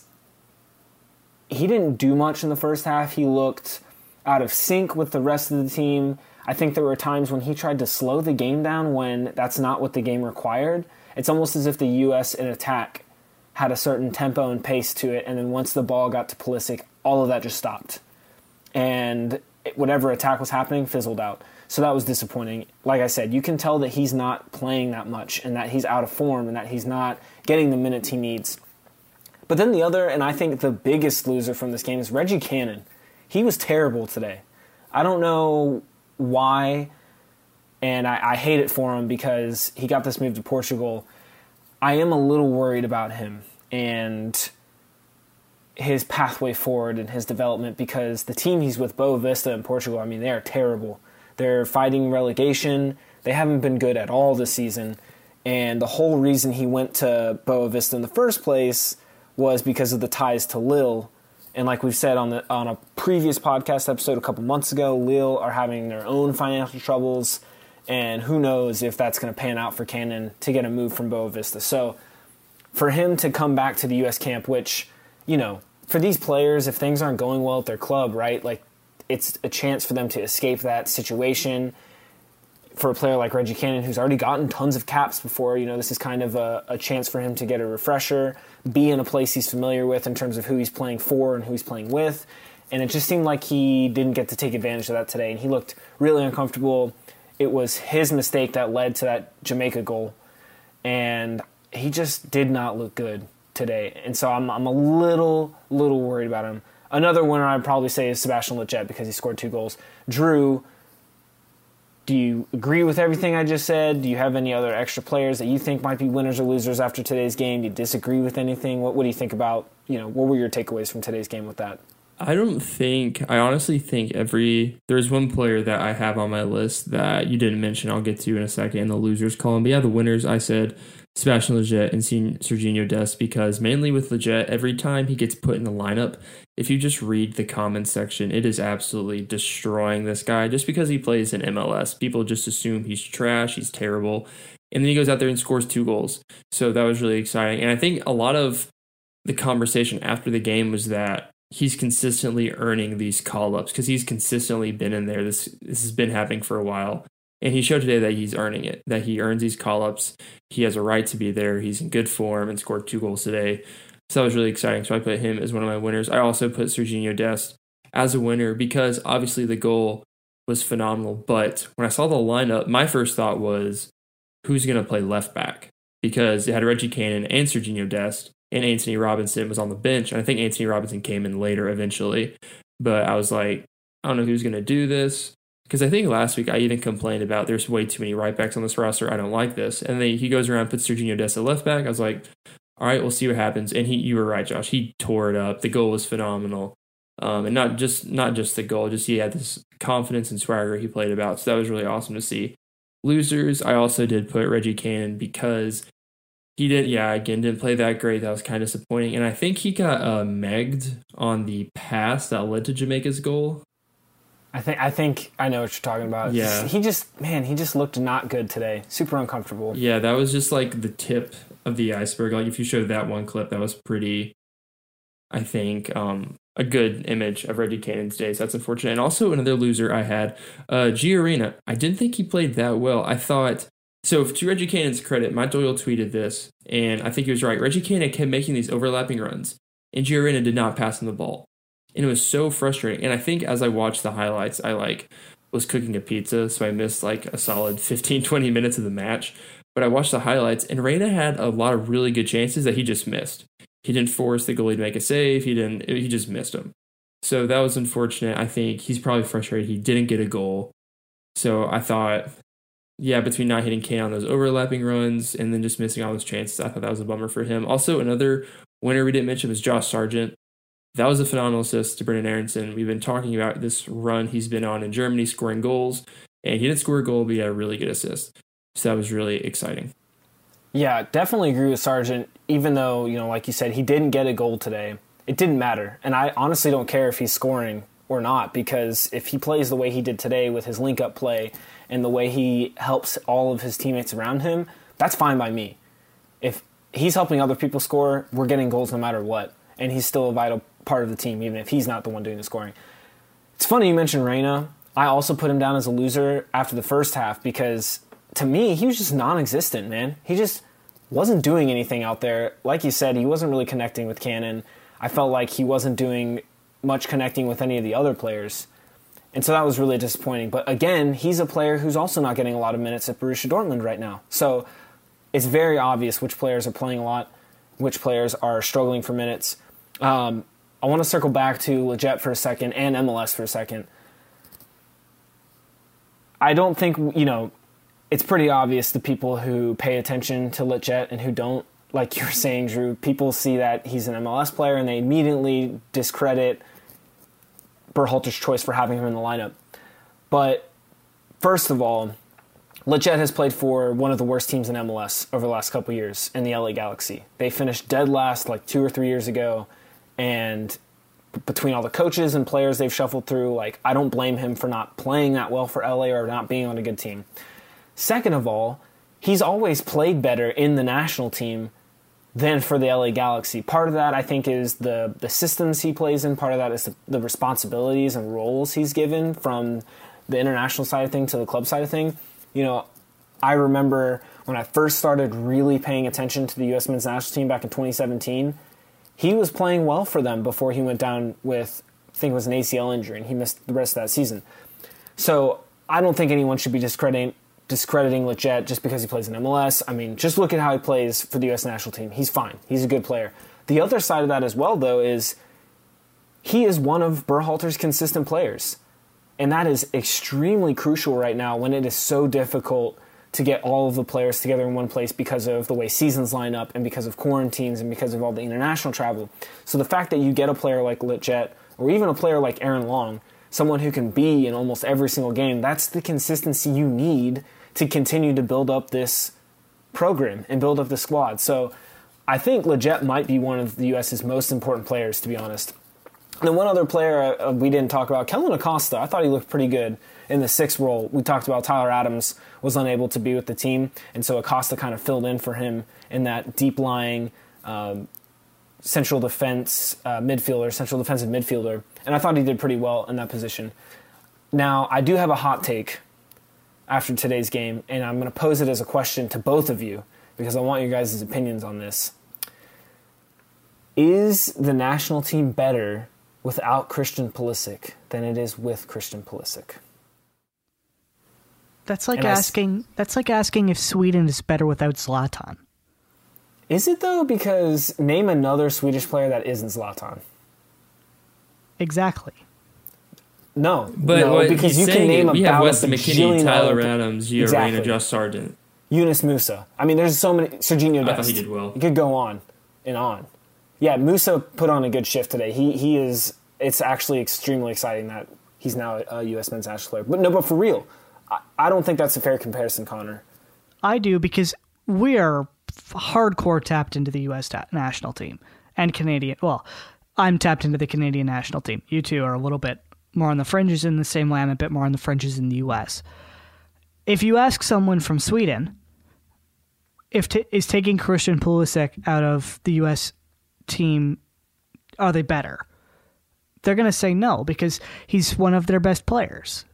he didn't do much in the first half. He looked out of sync with the rest of the team. I think there were times when he tried to slow the game down when that's not what the game required. It's almost as if the U S in attack had a certain tempo and pace to it, and then once the ball got to Pulisic, all of that just stopped. And whatever attack was happening fizzled out. So that was disappointing. Like I said, you can tell that he's not playing that much and that he's out of form and that he's not getting the minutes he needs. But then the other, and I think the biggest loser from this game, is Reggie Cannon. He was terrible today. I don't know why, and I, I hate it for him because he got this move to Portugal. I am a little worried about him and his pathway forward and his development, because the team he's with, Boa Vista in Portugal, I mean, they are terrible. They're fighting relegation. They haven't been good at all this season. And the whole reason he went to Boa Vista in the first place was because of the ties to Lille. And like we've said on the on a previous podcast episode a couple months ago, Lille are having their own financial troubles, and who knows if that's going to pan out for Cannon to get a move from Boa Vista. So for him to come back to the U S camp, which, you know, for these players, if things aren't going well at their club, right, like it's a chance for them to escape that situation. For a player like Reggie Cannon, who's already gotten tons of caps before, you know, this is kind of a, a chance for him to get a refresher, be in a place he's familiar with in terms of who he's playing for and who he's playing with. And it just seemed like he didn't get to take advantage of that today, and he looked really uncomfortable. It was his mistake that led to that Jamaica goal, and he just did not look good today. And so I'm I'm a little, little worried about him. Another winner I'd probably say is Sebastian Lletget because he scored two goals. Drew, do you agree with everything I just said? Do you have any other extra players that you think might be winners or losers after today's game? Do you disagree with anything? What, what do you think about, you know, what were your takeaways from today's game with that? I don't think, I honestly think every, there's one player that I have on my list that you didn't mention, I'll get to in a second, in the losers column. But yeah, the winners, I said Sebastian Lletget and Serginho Dest, because mainly with Lletget, every time he gets put in the lineup, if you just read the comments section, it is absolutely destroying this guy just because he plays in M L S. People just assume he's trash, he's terrible, and then he goes out there and scores two goals. So that was really exciting. And I think a lot of the conversation after the game was that he's consistently earning these call-ups because he's consistently been in there. This this has been happening for a while. And he showed today that he's earning it, that he earns these call-ups. He has a right to be there. He's in good form and scored two goals today. So that was really exciting. So I put him as one of my winners. I also put Serginho Dest as a winner because obviously the goal was phenomenal. But when I saw the lineup, my first thought was, who's going to play left back? because it had Reggie Cannon and Serginho Dest, and Anthony Robinson was on the bench. And I think Anthony Robinson came in later eventually. But I was like, I don't know who's going to do this. Because I think last week I even complained about there's way too many right backs on this roster. I don't like this. And then he goes around and puts Serginho Dest at left back. I was like, all right, we'll see what happens. And he, you were right, Josh. He tore it up. The goal was phenomenal. Um, and not just not just the goal, just he had this confidence and swagger he played about. So that was really awesome to see. Losers, I also did put Reggie Cannon because he didn't, yeah, again, didn't play that great. That was kind of disappointing. And I think he got uh, megged on the pass that led to Jamaica's goal. I think I think I know what you're talking about. Yeah. He just, man, he just looked not good today. Super uncomfortable. Yeah, that was just like the tip of the iceberg. Like if you showed that one clip, that was pretty, I think, um, a good image of Reggie Cannon's days. That's unfortunate. And also another loser I had, uh, Gio Reyna. I didn't think he played that well. I thought, so to Reggie Cannon's credit, Matt Doyle tweeted this, and I think he was right. Reggie Cannon kept making these overlapping runs, and Gio Reyna did not pass him the ball. And it was so frustrating. And I think as I watched the highlights, I like was cooking a pizza, so I missed like a solid fifteen, twenty minutes of the match. But I watched the highlights, and Reyna had a lot of really good chances that he just missed. He didn't force the goalie to make a save. He didn't. He just missed them. So that was unfortunate. I think he's probably frustrated. He didn't get a goal. So I thought, yeah, between not hitting Kane on those overlapping runs and then just missing all those chances, I thought that was a bummer for him. Also, another winner we didn't mention was Josh Sargent. That was a phenomenal assist to Brendan Aronson. We've been talking about this run he's been on in Germany, scoring goals, and he didn't score a goal, but he had a really good assist. So that was really exciting. Yeah, definitely agree with Sargent. Even though, you know, like you said, he didn't get a goal today, it didn't matter. And I honestly don't care if he's scoring or not, because if he plays the way he did today with his link-up play and the way he helps all of his teammates around him, that's fine by me. If he's helping other people score, we're getting goals no matter what. And he's still a vital part of the team, even if he's not the one doing the scoring. It's funny you mentioned Reyna. I also put him down as a loser after the first half because, to me, he was just non-existent, man. He just wasn't doing anything out there. Like you said, he wasn't really connecting with Cannon. I felt like he wasn't doing much connecting with any of the other players. And so that was really disappointing. But again, he's a player who's also not getting a lot of minutes at Borussia Dortmund right now. So it's very obvious which players are playing a lot, which players are struggling for minutes. Um, I want to circle back to Lletget for a second and M L S for a second. I don't think, you know, it's pretty obvious the people who pay attention to Lletget and who don't, like you were saying, Drew, people see that he's an M L S player and they immediately discredit Berhalter's choice for having him in the lineup. But first of all, Lletget has played for one of the worst teams in M L S over the last couple years in the L A Galaxy. They finished dead last like two or three years ago. And between all the coaches and players they've shuffled through, like, I don't blame him for not playing that well for L A or not being on a good team. Second of all, he's always played better in the national team than for the L A Galaxy. Part of that, I think, is the, the systems he plays in. Part of that is the, the responsibilities and roles he's given from the international side of thing to the club side of thing. You know, I remember when I first started really paying attention to the U S men's national team back in twenty seventeen, he was playing well for them before he went down with, I think it was an A C L injury, and he missed the rest of that season. So I don't think anyone should be discrediting discrediting Lletget just because he plays in M L S. I mean, just look at how he plays for the U S national team. He's fine. He's a good player. The other side of that as well, though, is he is one of Berhalter's consistent players. And that is extremely crucial right now when it is so difficult to get all of the players together in one place because of the way seasons line up and because of quarantines and because of all the international travel. So the fact that you get a player like Lletget or even a player like Aaron Long, someone who can be in almost every single game, that's the consistency you need to continue to build up this program and build up the squad. So I think Lletget might be one of the U S's most important players, to be honest. And then one other player uh, we didn't talk about, Kellyn Acosta. I thought he looked pretty good in the sixth role. We talked about Tyler Adams was unable to be with the team, and so Acosta kind of filled in for him in that deep-lying um, central defense uh, midfielder, central defensive midfielder, and I thought he did pretty well in that position. Now, I do have a hot take after today's game, and I'm going to pose it as a question to both of you because I want your guys' opinions on this. Is the national team better without Christian Pulisic than it is with Christian Pulisic? That's like And I s- asking. That's like asking if Sweden is better without Zlatan. Is it, though? Because name another Swedish player that isn't Zlatan. Exactly. No, but no, because you can name it, we about have Weston a McKennie, Tyler Olympic- Adams, Gio exactly. Reyna, Josh Sargent. Yunus Musa. I mean, there's so many. Serginho Dest. I thought he did well. You could go on and on. Yeah, Musa put on a good shift today. He he is. It's actually extremely exciting that he's now a U S men's national player. But no, but for real, I, I don't think that's a fair comparison, Connor. I do, because we are hardcore tapped into the U S ta- national team and Canadian. Well, I'm tapped into the Canadian national team. You two are a little bit more on the fringes in the same way I'm a bit more on the fringes in the U S. If you ask someone from Sweden, if t- is taking Christian Pulisic out of the U S team, are they better? They're going to say no, because he's one of their best players.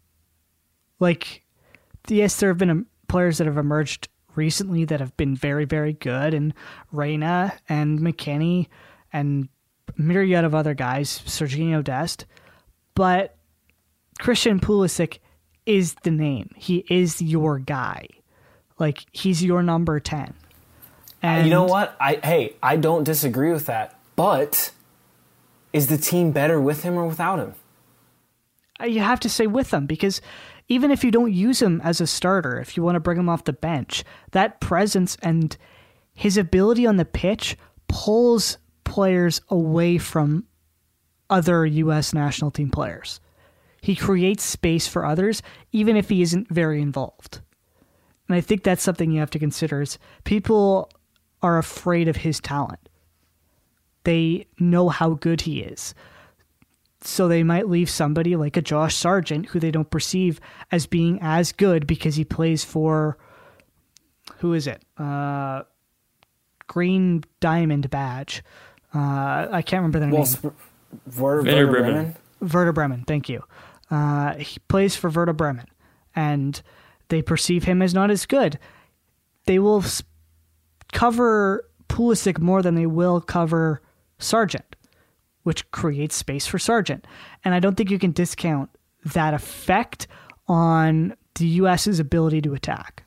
Like, yes, there have been um, players that have emerged recently that have been very, very good, and Reyna and McKennie and myriad of other guys, Serginho Dest, but Christian Pulisic is the name. He is your guy. Like, he's your number ten. And you know what? I hey, I don't disagree with that. But is the team better with him or without him? You have to say with him, because even if you don't use him as a starter, if you want to bring him off the bench, that presence and his ability on the pitch pulls players away from other U S national team players. He creates space for others, even if he isn't very involved. And I think that's something you have to consider, is people are afraid of his talent. They know how good he is. So they might leave somebody like a Josh Sargent, who they don't perceive as being as good because he plays for, who is it? Uh, Green Diamond Badge. Uh, I can't remember their well, name. Sp- Werder, Werder Werder Bremen. Bremen. Werder Bremen, thank you. Uh, he plays for Werder Bremen, and they perceive him as not as good. They will s- cover Pulisic more than they will cover Sargent, which creates space for Sargent. And I don't think you can discount that effect on the U S's ability to attack.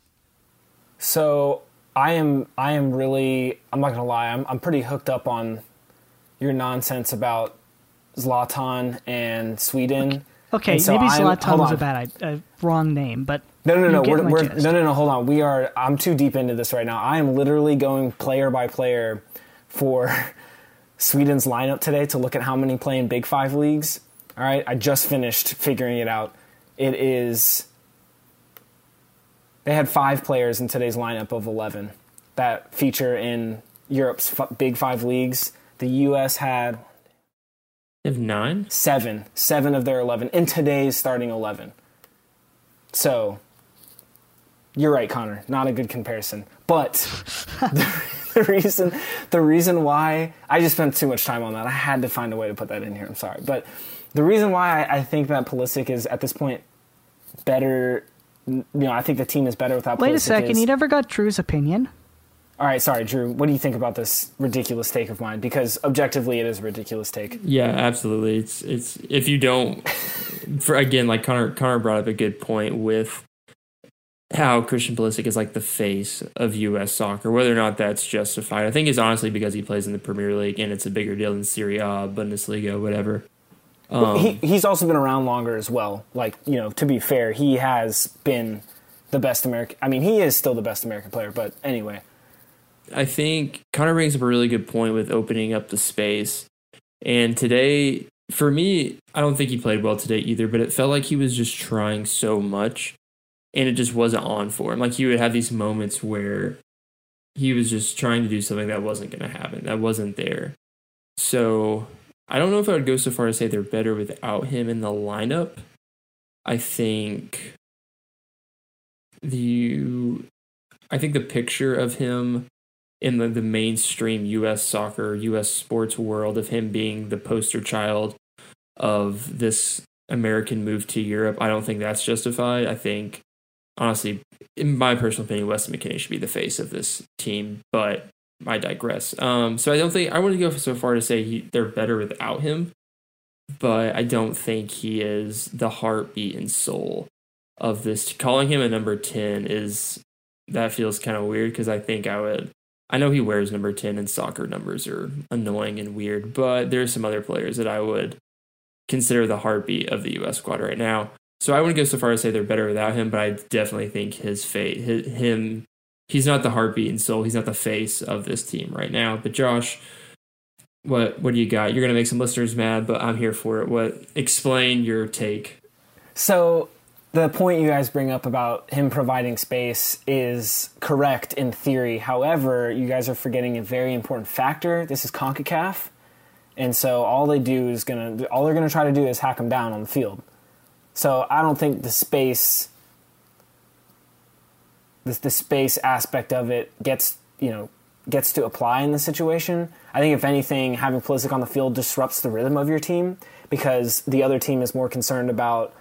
So I am I am really, I'm not going to lie, I'm I'm pretty hooked up on your nonsense about Zlatan and Sweden. Okay, And so maybe I'm- Zlatan hold was on. a bad, a wrong name, but No, no, you no, get we're, my we're, gist. no, no, no, hold on. We are, I'm too deep into this right now. I am literally going player by player for Sweden's lineup today to look at how many play in Big Five leagues. All right, I just finished figuring it out. It is, they had five players in today's lineup of eleven that feature in Europe's f- Big Five leagues. The U S had They have nine? seven, seven of their eleven in today's starting eleven. So, you're right, Connor. Not a good comparison. But the, the reason the reason why I just spent too much time on that. I had to find a way to put that in here. I'm sorry. But the reason why I, I think that Pulisic is at this point better, you know, I think the team is better without Pulisic. Wait a second, is, you never got Drew's opinion? all right, sorry, Drew. What do you think about this ridiculous take of mine? Because objectively, it is a ridiculous take. Yeah, absolutely. It's it's if you don't, for again, like Connor Connor brought up a good point with how Christian Pulisic is like the face of U S soccer. Whether or not that's justified, I think it's honestly because he plays in the Premier League and it's a bigger deal than Serie A, Bundesliga, whatever. Um, he he's also been around longer as well. Like, you know, to be fair, he has been the best American. I mean, he is still the best American player. But anyway. I think Connor brings up a really good point with opening up the space. And today, for me, I don't think he played well today either, but it felt like he was just trying so much and it just wasn't on for him. Like he would have these moments where he was just trying to do something that wasn't going to happen, that wasn't there. So I don't know if I would go so far to say they're better without him in the lineup. I think the I think the picture of him in the, the mainstream U S soccer, U S sports world, of him being the poster child of this American move to Europe, I don't think that's justified. I think, honestly, in my personal opinion, Weston McKennie should be the face of this team, but I digress. Um, so I don't think, I wouldn't go so far to say he, they're better without him, but I don't think he is the heartbeat and soul of this. Calling him a number ten is, that feels kind of weird because I think I would, I know he wears number ten, and soccer numbers are annoying and weird, but there's some other players that I would consider the heartbeat of the U S squad right now. So I wouldn't go so far as to say they're better without him, but I definitely think his fate, his, him, he's not the heartbeat and soul. He's not the face of this team right now. But Josh, what what do you got? You're gonna make some listeners mad, but I'm here for it. What? Explain your take. So the point you guys bring up about him providing space is correct in theory. However, you guys are forgetting a very important factor. This is CONCACAF, and so all they do is gonna all they're gonna try to do is hack him down on the field. So I don't think the space, the, the space aspect of it gets you know gets to apply in this situation. I think if anything, having Pulisic on the field disrupts the rhythm of your team because the other team is more concerned about,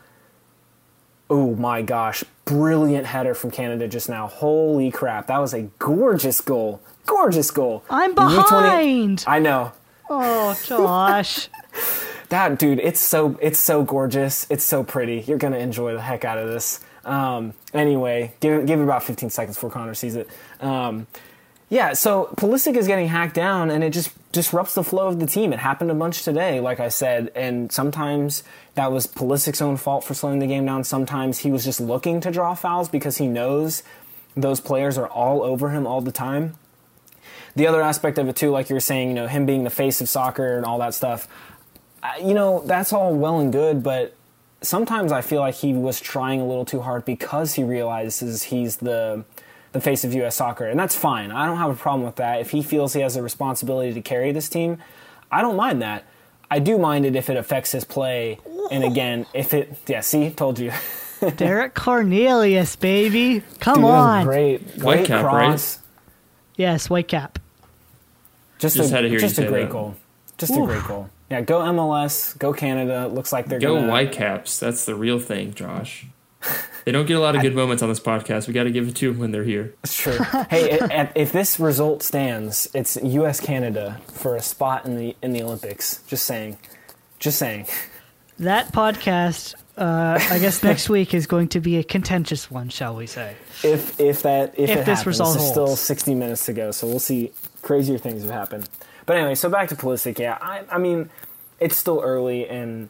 oh my gosh, brilliant header from Canada just now. Holy crap, that was a gorgeous goal. Gorgeous goal. I'm behind. I know. Oh, Josh. That dude, it's so it's so gorgeous. It's so pretty. You're gonna enjoy the heck out of this. Um, anyway, give give it about fifteen seconds before Connor sees it. Um, yeah, so Pulisic is getting hacked down, and it just disrupts the flow of the team. It happened a bunch today, like I said, and sometimes that was Pulisic's own fault for slowing the game down. Sometimes he was just looking to draw fouls because he knows those players are all over him all the time. The other aspect of it too, like you were saying, you know, him being the face of soccer and all that stuff. You know, that's all well and good, but sometimes I feel like he was trying a little too hard because he realizes he's the the face of U S soccer, and that's fine. I don't have a problem with that. If he feels he has a responsibility to carry this team, I don't mind that. I do mind it if it affects his play, and again, if it... Yeah, see? Told you. Derek Cornelius, baby. Come Dude, on. Great. Great Whitecap, cross. right? Yes, Whitecap. Just, Just a, had to hear just you a say great that. goal. Just Oof. a great goal. Yeah, go M L S, go Canada. Looks like they're Go gonna... Whitecaps. That's the real thing, Josh. They don't get a lot of good moments on this podcast. We got to give it to them when they're here. It's true. Hey, it, it, if this result stands, it's U S Canada for a spot in the in the Olympics. Just saying. Just saying. That podcast, uh, I guess next week is going to be a contentious one, shall we say? If if that if, If it this happens, result there's still holds. sixty minutes to go, so we'll see. Crazier things have happened. But anyway, so back to Pulisic. Yeah, I I mean, it's still early, and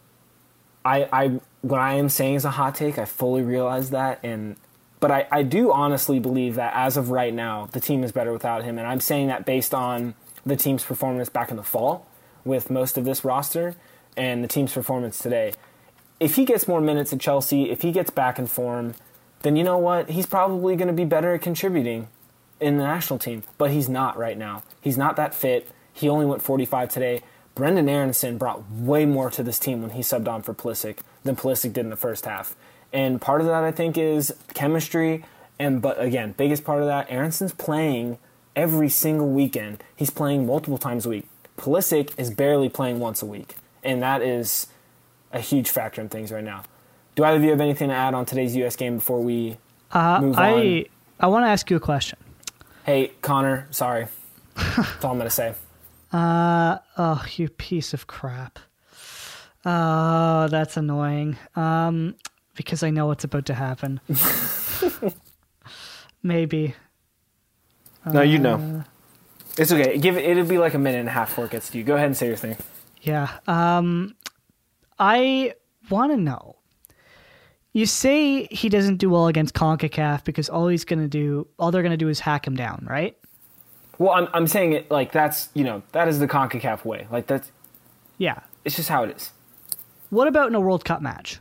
I I what I am saying is a hot take. I fully realize that, and but I I do honestly believe that as of right now, the team is better without him, and I'm saying that based on the team's performance back in the fall with most of this roster and the team's performance today. If he gets more minutes at Chelsea, if he gets back in form, then you know what? He's probably going to be better at contributing in the national team, but he's not right now. He's not that fit. He only went forty-five today. Brendan Aronson brought way more to this team when he subbed on for Pulisic than Pulisic did in the first half. And part of that, I think, is chemistry. And but again, biggest part of that, Aronson's playing every single weekend. He's playing multiple times a week. Pulisic is barely playing once a week. And that is a huge factor in things right now. Do either of you have anything to add on today's U S game before we Uh, move I on? I want to ask you a question. Hey, Connor, sorry. That's all I'm going to say. Uh, oh, you piece of crap. Oh, that's annoying. Um, because I know what's about to happen. Maybe. No, you know. It's okay. Give it, it'll be like a minute and a half before it gets to you. Go ahead and say your thing. Yeah. Um, I want to know. You say he doesn't do well against CONCACAF because all he's going to do, all they're going to do is hack him down, right? Well, I'm I'm saying it like that's, you know, that is the CONCACAF way. Like that's, Yeah. it's just how it is. What about in a World Cup match?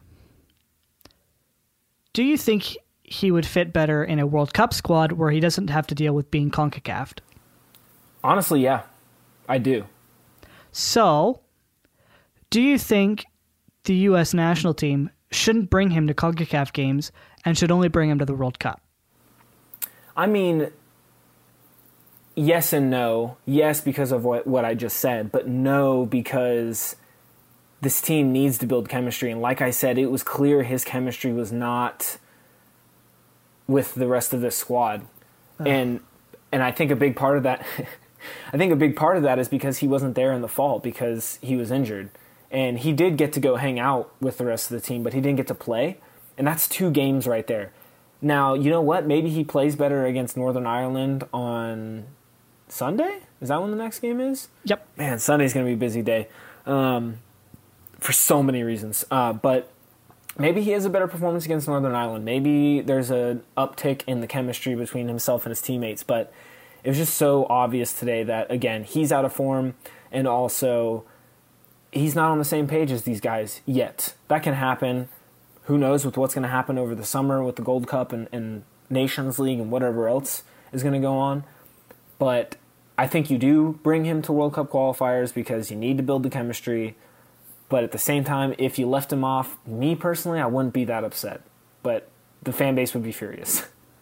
Do you think he would fit better in a World Cup squad where he doesn't have to deal with being CONCACAF'd? Honestly, yeah, I do. So, do you think the U S national team shouldn't bring him to CONCACAF games and should only bring him to the World Cup? I mean, yes and no. Yes, because of what, what I just said, but no, because this team needs to build chemistry. And like I said, it was clear his chemistry was not with the rest of this squad. Oh. And and I think a big part of that I think a big part of that is because he wasn't there in the fall because he was injured. And he did get to go hang out with the rest of the team, but he didn't get to play. And that's two games right there. Now, you know what? Maybe he plays better against Northern Ireland on Sunday? Is that when the next game is? Yep. Man, Sunday's going to be a busy day um, for so many reasons. Uh, but maybe he has a better performance against Northern Ireland. Maybe there's an uptick in the chemistry between himself and his teammates. But it was just so obvious today that, again, he's out of form, and also he's not on the same page as these guys yet. That can happen. Who knows with what's going to happen over the summer with the Gold Cup and, and Nations League and whatever else is going to go on. But I think you do bring him to World Cup qualifiers because you need to build the chemistry. But at the same time, if you left him off, me personally, I wouldn't be that upset. But the fan base would be furious.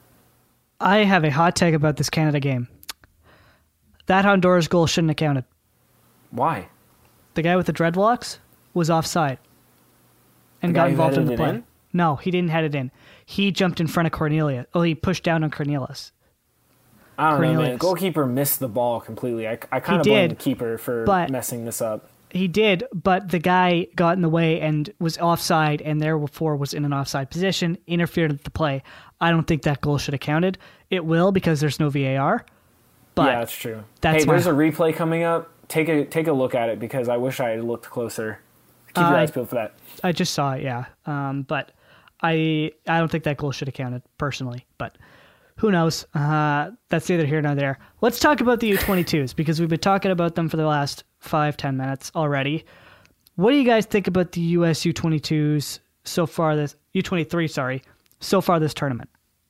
I have a hot take about this Canada game. That Honduras goal shouldn't have counted. Why? The guy with the dreadlocks was offside and The got guy who involved in headed the it play. in? No, he didn't head it in. He jumped in front of Cornelia. Oh, he pushed down on Cornelius. I don't know, man. Cornelius. Goalkeeper missed the ball completely. I, I kind of He blame did, the keeper for but- messing this up. He did, but the guy got in the way and was offside, and therefore was in an offside position, interfered with the play. I don't think that goal should have counted. It will because there's no V A R. But yeah, that's true. that's hey, my- there's a replay coming up. Take a take a look at it because I wish I had looked closer. Keep your Uh, eyes peeled for that. I just saw it, yeah. Um, but I I don't think that goal should have counted personally. But who knows? Uh, that's neither here nor there. Let's talk about the U twenty-twos because we've been talking about them for the last five, ten minutes already. What do you guys think about the U S U twenty-twos so far this U twenty-three, sorry, so far this tournament?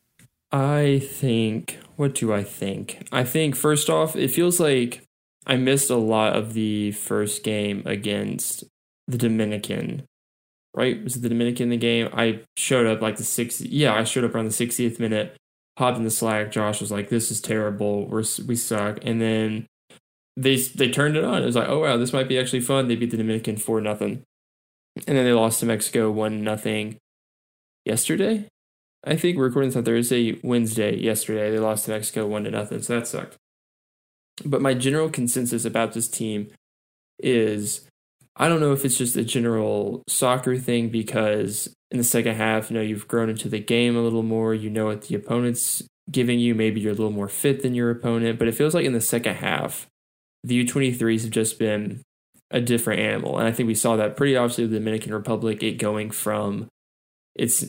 I think, what do I think? I think, first off, it feels like I missed a lot of the first game against the Dominican, right? Was it the Dominican in the game? I showed up like the sixtieth, yeah, I showed up around the sixtieth minute, hopped in the Slack. Josh was like, this is terrible. We're, we suck. And then they they turned it on. It was like, oh, wow, this might be actually fun. They beat the Dominican four nothing. And then they lost to Mexico one nothing yesterday. I think we're recording this on Thursday, Wednesday, yesterday. They lost to Mexico one to nothing, so that sucked. But my general consensus about this team is, I don't know if it's just a general soccer thing because in the second half, you know, you've grown into the game a little more. You know what the opponent's giving you. Maybe you're a little more fit than your opponent. But it feels like in the second half, the U twenty-threes have just been a different animal. And I think we saw that pretty obviously with the Dominican Republic, it going from it's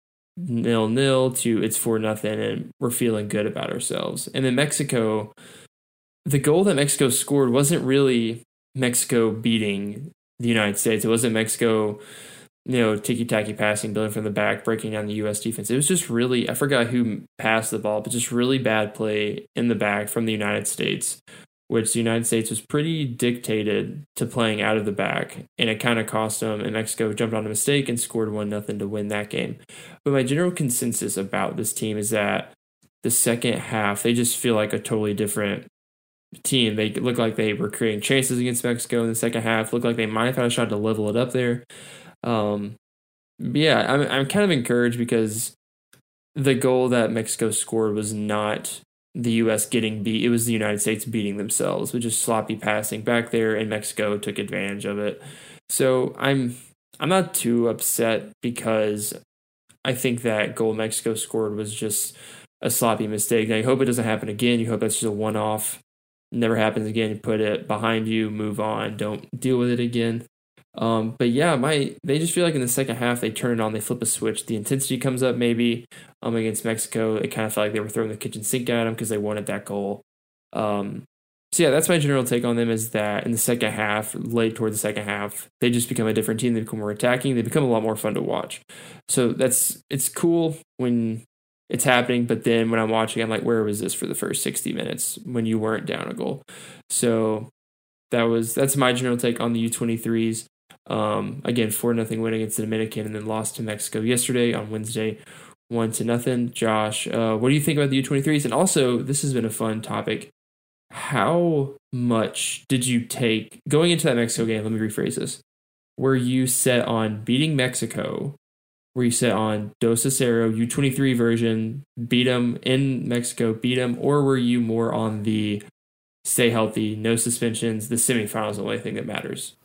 nil-nil to it's four nothing, and we're feeling good about ourselves. And then Mexico, the goal that Mexico scored wasn't really Mexico beating the United States. It wasn't Mexico, you know, ticky-tacky passing, building from the back, breaking down the U S defense. It was just really, I forgot who passed the ball, but just really bad play in the back from the United States, which the United States was pretty dictated to playing out of the back, and it kind of cost them, and Mexico jumped on a mistake and scored one nothing to win that game. But my general consensus about this team is that the second half, they just feel like a totally different team. They look like they were creating chances against Mexico in the second half, look like they might have had a shot to level it up there. Um, yeah, I'm, I'm kind of encouraged because the goal that Mexico scored was not the U S getting beat. It was the United States beating themselves with just sloppy passing back there, and Mexico took advantage of it. So I'm I'm not too upset because I think that goal Mexico scored was just a sloppy mistake. Now, you hope it doesn't happen again. You hope that's just a one-off. Never happens again. You put it behind you, move on, don't deal with it again. Um, but yeah, my they just feel like in the second half they turn it on, they flip a switch. The intensity comes up maybe um, against Mexico. It kind of felt like they were throwing the kitchen sink at them because they wanted that goal. Um, so yeah, that's my general take on them, is that in the second half, late toward the second half, they just become a different team. They become more attacking. They become a lot more fun to watch. So that's it's cool when it's happening, but then when I'm watching, I'm like, where was this for the first sixty minutes when you weren't down a goal? So that was that's my general take on the U twenty-threes. Um, again, four nothing win against the Dominican, and then lost to Mexico yesterday on Wednesday, one to nothing. Josh, uh, what do you think about the U twenty-threes? And also, this has been a fun topic. How much did you take going into that Mexico game? Let me rephrase this. Were you set on beating Mexico? Were you set on Dos a Cero U twenty-three version, beat them in Mexico, beat them, or were you more on the stay healthy, no suspensions, the semifinals, the only thing that matters?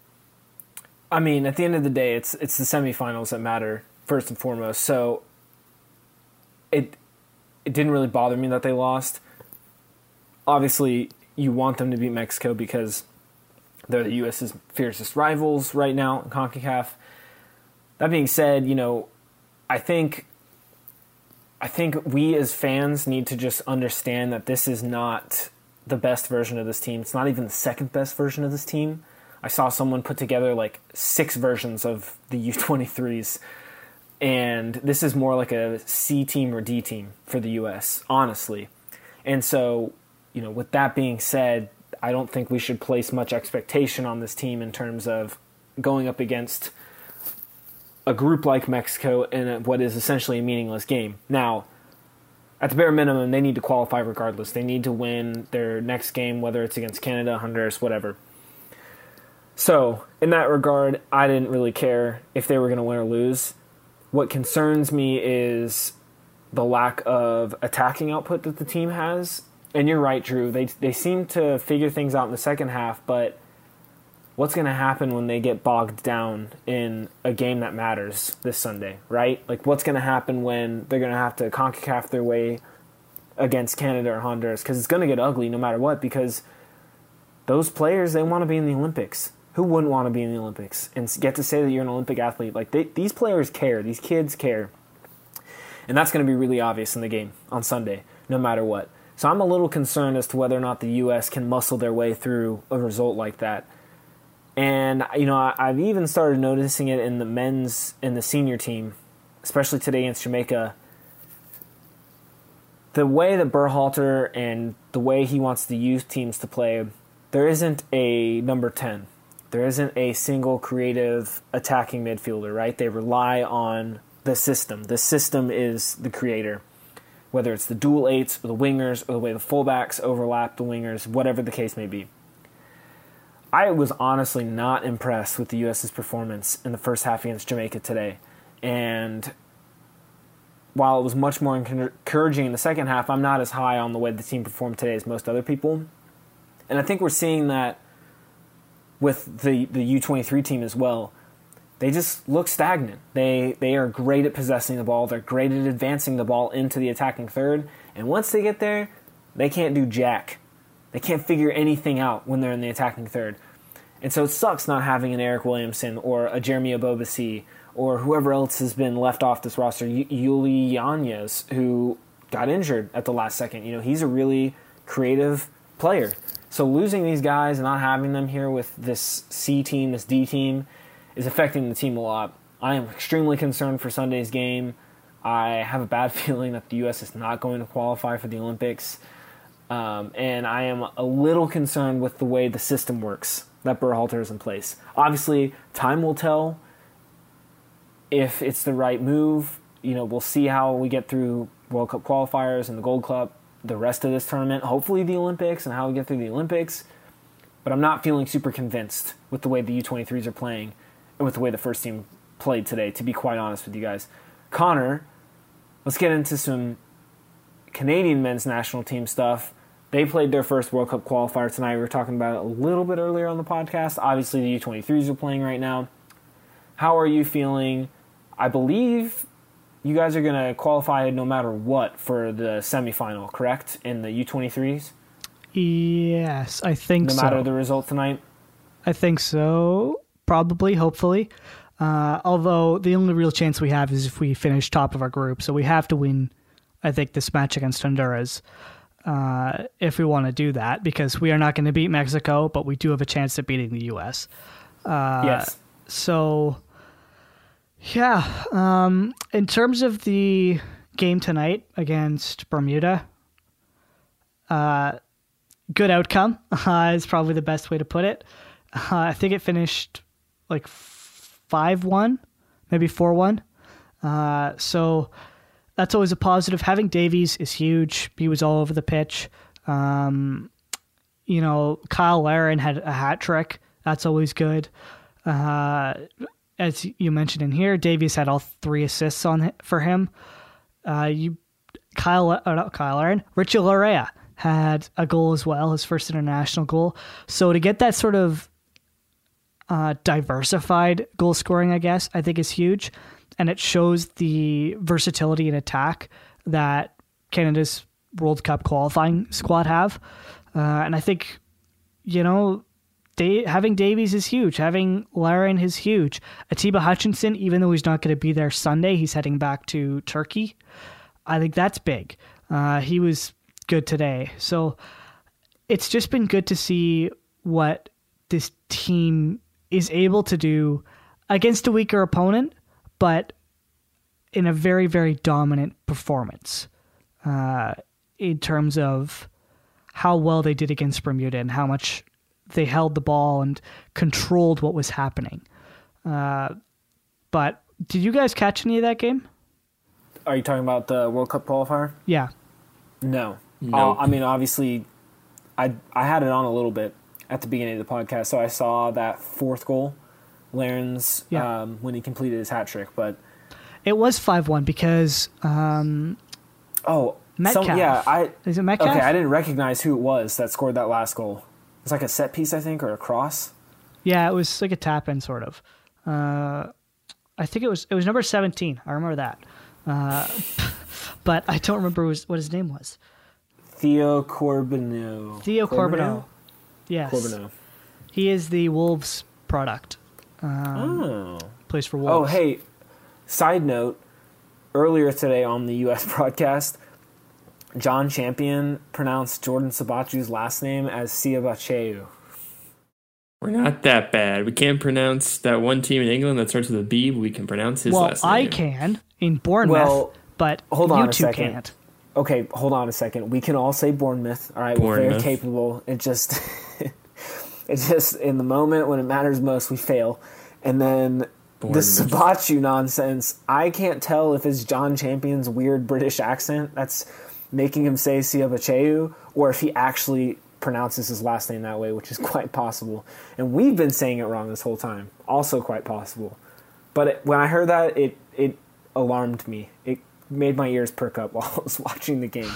I mean, at the end of the day, it's it's the semifinals that matter first and foremost. So it it didn't really bother me that they lost. Obviously, you want them to beat Mexico because they're the U S's fiercest rivals right now in CONCACAF. That being said, you know, I think I think we as fans need to just understand that this is not the best version of this team. It's not even the second best version of this team. I saw someone put together like six versions of the U twenty-threes, and this is more like a C team or D team for the U S, honestly. And so, you know, with that being said, I don't think we should place much expectation on this team in terms of going up against a group like Mexico in a, what is essentially a meaningless game. Now, at the bare minimum, they need to qualify regardless. They need to win their next game, whether it's against Canada, Honduras, whatever. So, in that regard, I didn't really care if they were going to win or lose. What concerns me is the lack of attacking output that the team has. And you're right, Drew. They they seem to figure things out in the second half, but what's going to happen when they get bogged down in a game that matters this Sunday, right? Like, what's going to happen when they're going to have to CONCACAF their way against Canada or Honduras? Because it's going to get ugly no matter what, because those players, they want to be in the Olympics. Who wouldn't want to be in the Olympics and get to say that you're an Olympic athlete? Like, they, these players care. These kids care. And that's going to be really obvious in the game on Sunday, no matter what. So I'm a little concerned as to whether or not the U S can muscle their way through a result like that. And, you know, I, I've even started noticing it in the men's, in the senior team, especially today against Jamaica. The way that Berhalter and the way he wants the youth teams to play, there isn't a number ten. There isn't a single creative attacking midfielder, right? They rely on the system. The system is the creator, whether it's the dual eights or the wingers or the way the fullbacks overlap the wingers, whatever the case may be. I was honestly not impressed with the U S's performance in the first half against Jamaica today. And while it was much more encouraging in the second half, I'm not as high on the way the team performed today as most other people. And I think we're seeing that with the, the U twenty-three team as well. They just look stagnant. They they are great at possessing the ball. They're great at advancing the ball into the attacking third. And once they get there, they can't do jack. They can't figure anything out when they're in the attacking third. And so it sucks not having an Eric Williamson or a Jeremy Abobasi or whoever else has been left off this roster, Yuli Yanez, who got injured at the last second. You know, he's a really creative player. So losing these guys and not having them here with this C team, this D team, is affecting the team a lot. I am extremely concerned for Sunday's game. I have a bad feeling that the U S is not going to qualify for the Olympics. Um, and I am a little concerned with the way the system works that Berhalter is in place. Obviously, time will tell if it's the right move. You know, we'll see how we get through World Cup qualifiers and the Gold Cup, the rest of this tournament, hopefully the Olympics, and how we get through the Olympics. But I'm not feeling super convinced with the way the U twenty-threes are playing and with the way the first team played today, to be quite honest with you guys. Connor, let's get into some Canadian men's national team stuff. They played their first World Cup qualifier tonight. We were talking about it a little bit earlier on the podcast. Obviously, the U twenty-threes are playing right now. How are you feeling? I believe you guys are going to qualify no matter what for the semifinal, correct, in the U twenty-threes? Yes, I think so. No matter the result tonight? I think so. Probably, hopefully. Uh, although the only real chance we have is if we finish top of our group. So we have to win, I think, this match against Honduras. Uh, if we want to do that, because we are not going to beat Mexico, but we do have a chance at beating the U S. Uh, yes. So, yeah. Um, in terms of the game tonight against Bermuda, uh, good outcome uh, is probably the best way to put it. Uh, I think it finished like five one, maybe four one. Uh, so... That's always a positive. Having Davies is huge. He was all over the pitch. Um, you know, Kyle Larin had a hat trick. That's always good. Uh, as you mentioned in here, Davies had all three assists on for him. Uh, you, Kyle, uh, not Kyle Larin, Richie Larea had a goal as well, his first international goal. So to get that sort of uh, diversified goal scoring, I guess, I think is huge. And it shows the versatility in attack that Canada's World Cup qualifying squad have. Uh, and I think, you know, Day, having Davies is huge. Having Larin is huge. Atiba Hutchinson, even though he's not going to be there Sunday, he's heading back to Turkey. I think that's big. Uh, he was good today. So it's just been good to see what this team is able to do against a weaker opponent, but in a very, very dominant performance uh, in terms of how well they did against Bermuda and how much they held the ball and controlled what was happening. Uh, but did you guys catch any of that game? Are you talking about the World Cup qualifier? Yeah. No. No. Uh, I mean, obviously, I I had it on a little bit at the beginning of the podcast, so I saw that fourth goal, Larin's, Yeah. um, when he completed his hat trick. But It was five one because um, oh, Metcalf. some, yeah, I Is it Metcalf? okay. I didn't recognize who it was that scored that last goal. It's like a set piece, I think, or a cross. Yeah, it was like a tap in sort of. Uh, I think it was it was number seventeen. I remember that. Uh, but I don't remember was, what his name was. Theo Corbeau. Theo Corbeau. Yes. Corbeau. He is the Wolves product. Um, Oh. Plays for Oh, Wolves. hey, side note, earlier today on the U S broadcast, John Champion pronounced Jordan Sabachu's last name as Siabacheu. We're not that bad. We can't pronounce that one team in England that starts with a B, but we can pronounce his well, last name. I can in Bournemouth, Well, but hold you on a two second. can't. Okay, hold on a second. We can all say Bournemouth. All right, we're very Bournemouth. capable. It just, it's just in the moment when it matters most, we fail. And then this Bournemouth. Sabachu nonsense, I can't tell if it's John Champion's weird British accent that's making him say Siabacheu, or if he actually pronounces his last name that way, which is quite possible. And we've been saying it wrong this whole time. Also quite possible. But it, when I heard that, it, it alarmed me. It made my ears perk up while I was watching the game.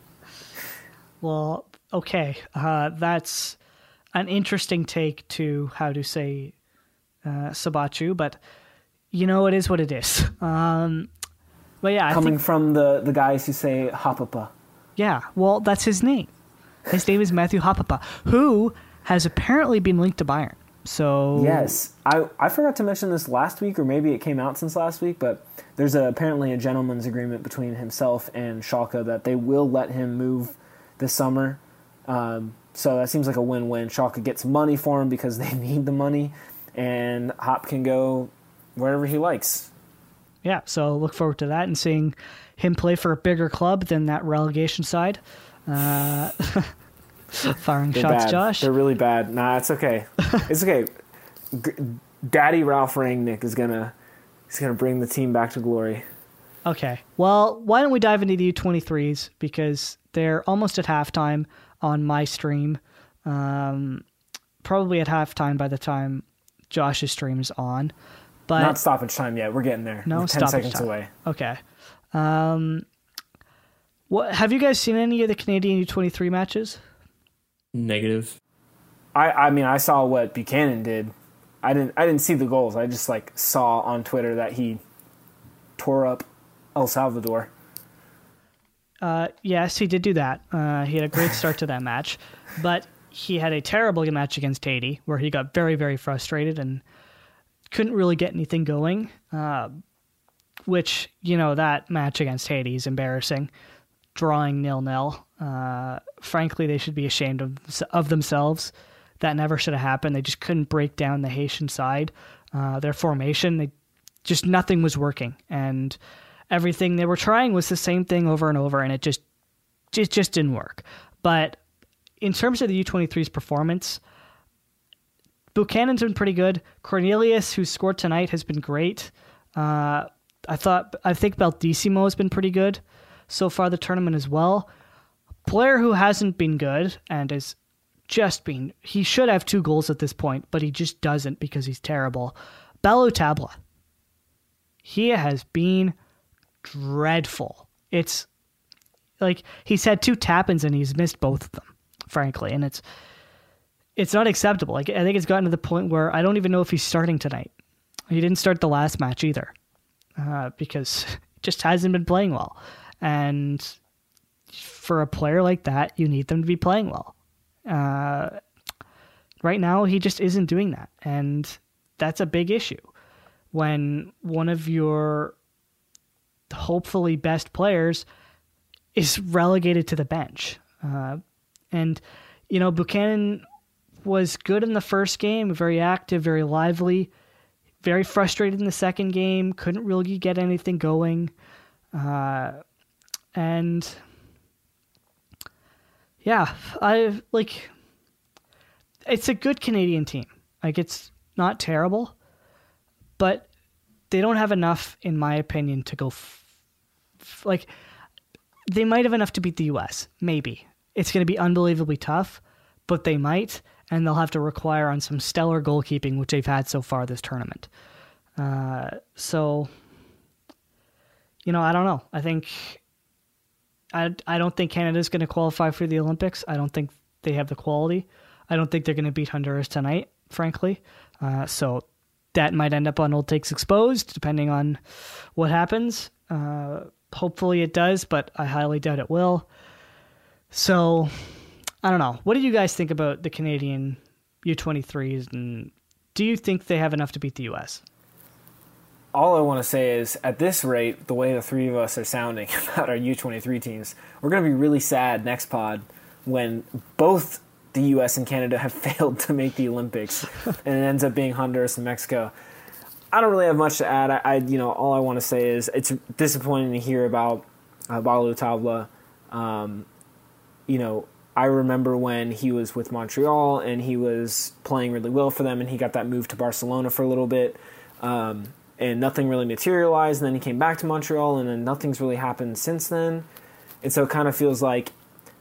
Well, okay. Uh, that's an interesting take to how to say uh, Sabachu, but you know, it is what it is. Um, but yeah, I Coming think, from the, the guys who say Hapapa. yeah, well, that's his name. His name is Matthew Hapapa, who has apparently been linked to Bayern. So Yes. I, I forgot to mention this last week, or maybe it came out since last week, but there's a, apparently a gentleman's agreement between himself and Schalke that they will let him move this summer. Um, so that seems like a win-win. Schalke gets money for him because they need the money, and Hop can go wherever he likes. yeah, so look forward to that and seeing him play for a bigger club than that relegation side. Uh, firing They're shots, bad. Josh. They're really bad. Nah, it's okay. It's okay. G- Daddy Ralph Rangnick is gonna he's gonna bring the team back to glory. Okay. Well, why don't we dive into the U twenty-threes because they're almost at halftime on my stream. Um, probably at halftime by the time Josh's stream is on. But Not stoppage time yet. We're getting there. no We're ten stoppage seconds time. away. Okay. Um, what have you guys seen any of the Canadian U twenty-three matches? Negative. I, I mean, I saw what Buchanan did. I didn't I didn't see the goals. I just like saw on Twitter that he tore up El Salvador. Uh, yes, he did do that. Uh, he had a great start to that match, but he had a terrible match against Haiti where he got very, very frustrated and couldn't really get anything going. Uh, which, you know, that match against Haiti is embarrassing. Drawing nil-nil. Uh, frankly, they should be ashamed of, of themselves. That never should have happened. They just couldn't break down the Haitian side. Uh, their formation, they just nothing was working. And everything they were trying was the same thing over and over, and it just it just didn't work. But in terms of the U twenty-three's performance, Buchanan's been pretty good. Cornelius, who scored tonight, has been great. Uh, I thought I think Baldissimo has been pretty good so far the tournament as well. Player who hasn't been good and is just been he should have two goals at this point, but he just doesn't because he's terrible. Bello Tabla. He has been dreadful. It's like he's had two tap-ins and he's missed both of them, frankly, and it's it's not acceptable. Like I think it's gotten to the point where I don't even know if he's starting tonight. He didn't start the last match either, uh, because he just hasn't been playing well. And for a player like that, you need them to be playing well. Uh, right now, he just isn't doing that. And that's a big issue when one of your hopefully best players is relegated to the bench. Uh, and, you know, Buchanan was good in the first game, very active, very lively, very frustrated in the second game, couldn't really get anything going. Uh, and yeah, I like, it's a good Canadian team. Like, it's not terrible, but they don't have enough, in my opinion, to go f- f- like, they might have enough to beat the U S. Maybe. It's going to be unbelievably tough, but they might, and they'll have to require on some stellar goalkeeping, which they've had so far this tournament. Uh, so, you know, I don't know. I think, I, I don't think Canada's going to qualify for the Olympics. I don't think they have the quality. I don't think they're going to beat Honduras tonight, frankly. Uh, so that might end up on Old Takes Exposed, depending on what happens. Uh, hopefully it does, but I highly doubt it will. So, I don't know. What do you guys think about the Canadian U twenty-threes, and do you think they have enough to beat the U S? All I want to say is, at this rate, the way the three of us are sounding about our U twenty-three teams, we're going to be really sad next pod when both the U S and Canada have failed to make the Olympics, and it ends up being Honduras and Mexico. I don't really have much to add. I, I you know, all I want to say is it's disappointing to hear about uh, Balou Tabla. Um, you know, I remember when he was with Montreal and he was playing really well for them, and he got that move to Barcelona for a little bit, um, and nothing really materialized. And then he came back to Montreal, and then nothing's really happened since then. And so it kind of feels like,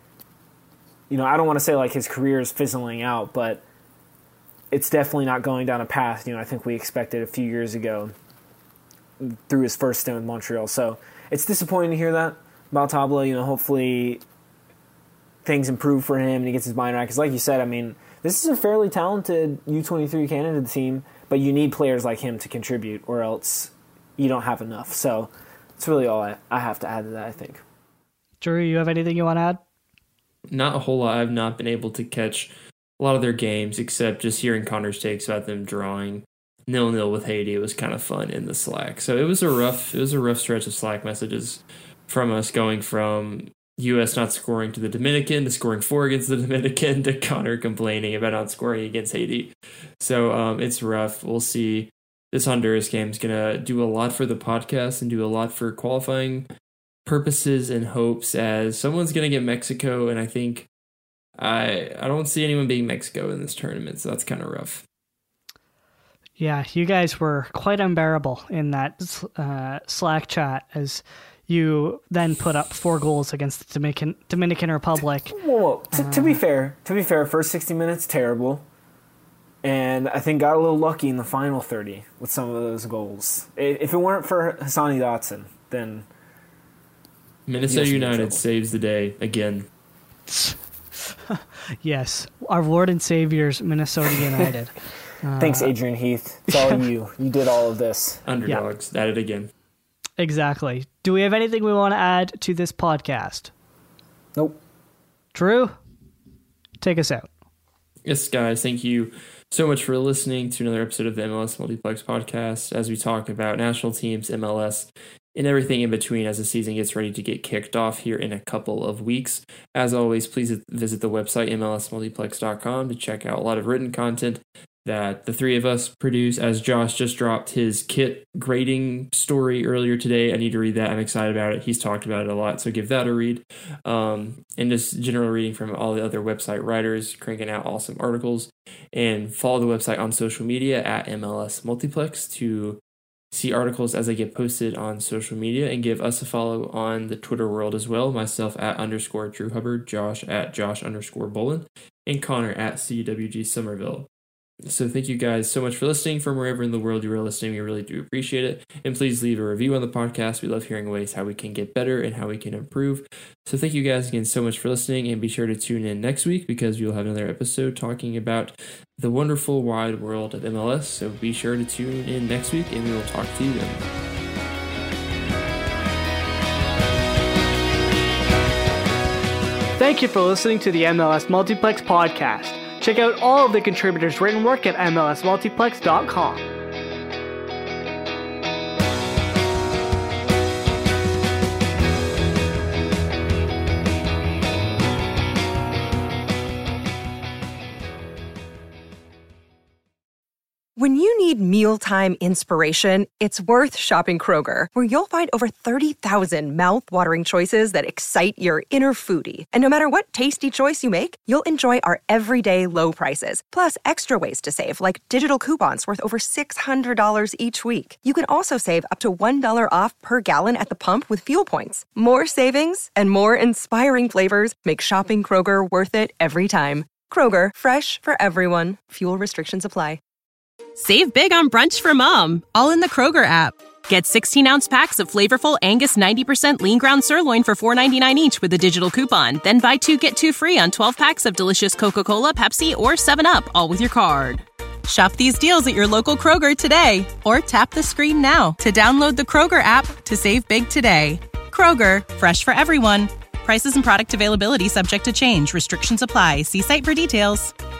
you know, I don't want to say like his career is fizzling out, but it's definitely not going down a path, you know, I think we expected a few years ago through his first stint with Montreal. So it's disappointing to hear that about Tabla. You know, hopefully things improve for him and he gets his mind right. Because like you said, I mean, this is a fairly talented U twenty-three Canada team, but you need players like him to contribute or else you don't have enough. So it's really all I, I have to add to that, I think. Drew, you have anything you want to add? Not a whole lot. I've not been able to catch a lot of their games, except just hearing Connor's takes about them drawing nil-nil with Haiti. It was kind of fun in the Slack. So it was a rough, it was a rough stretch of Slack messages from us, going from U S not scoring to the Dominican to scoring four against the Dominican to Connor complaining about not scoring against Haiti. So um, it's rough. We'll see. This Honduras game is going to do a lot for the podcast and do a lot for qualifying purposes and hopes, as someone's going to get Mexico, and I think I I don't see anyone being Mexico in this tournament, so that's kind of rough. Yeah, you guys were quite unbearable in that uh, Slack chat, as you then put up four goals against the Dominican Dominican Republic. Whoa, whoa. To, to be fair, to be fair, first sixty minutes terrible, and I think got a little lucky in the final thirty with some of those goals. If it weren't for Hassani Dotson, then Minnesota United saves the day again. Yes, our Lord and Savior's Minnesota United. Uh, Thanks, Adrian Heath. It's all you. You did all of this. Underdogs. Yeah. At it again. Exactly. Do we have anything we want to add to this podcast? Nope. Drew, take us out. Yes, guys. Thank you so much for listening to another episode of the M L S Multiplex Podcast, as we talk about national teams, M L S, and everything in between as the season gets ready to get kicked off here in a couple of weeks. As always, please visit the website M L S multiplex dot com to check out a lot of written content that the three of us produce, as Josh just dropped his kit grading story earlier today. I need to read that. I'm excited about it. He's talked about it a lot, so give that a read. Um, and just general reading from all the other website writers cranking out awesome articles. And follow the website on social media at M L S Multiplex to see articles as they get posted on social media, and give us a follow on the Twitter world as well. Myself at underscore Drew Hubbard, Josh at Josh underscore Bolin, and Connor at C W G Somerville. So thank you guys so much for listening from wherever in the world you are listening. We really do appreciate it. And please leave a review on the podcast. We love hearing ways how we can get better and how we can improve. So thank you guys again so much for listening, and be sure to tune in next week, because we will have another episode talking about the wonderful wide world of M L S. So be sure to tune in next week, and we will talk to you then. Thank you for listening to the M L S Multiplex podcast. Check out all of the contributors' written work at M L S multiplex dot com. When you need mealtime inspiration, it's worth shopping Kroger, where you'll find over thirty thousand mouth-watering choices that excite your inner foodie. And no matter what tasty choice you make, you'll enjoy our everyday low prices, plus extra ways to save, like digital coupons worth over six hundred dollars each week. You can also save up to one dollar off per gallon at the pump with fuel points. More savings and more inspiring flavors make shopping Kroger worth it every time. Kroger, fresh for everyone. Fuel restrictions apply. Save big on brunch for mom, all in the Kroger app. Get sixteen-ounce packs of flavorful Angus ninety percent lean ground sirloin for four ninety-nine each with a digital coupon. Then buy two, get two free on twelve packs of delicious Coca-Cola, Pepsi, or seven up, all with your card. Shop these deals at your local Kroger today, or tap the screen now to download the Kroger app to save big today. Kroger, fresh for everyone. Prices and product availability subject to change. Restrictions apply. See site for details.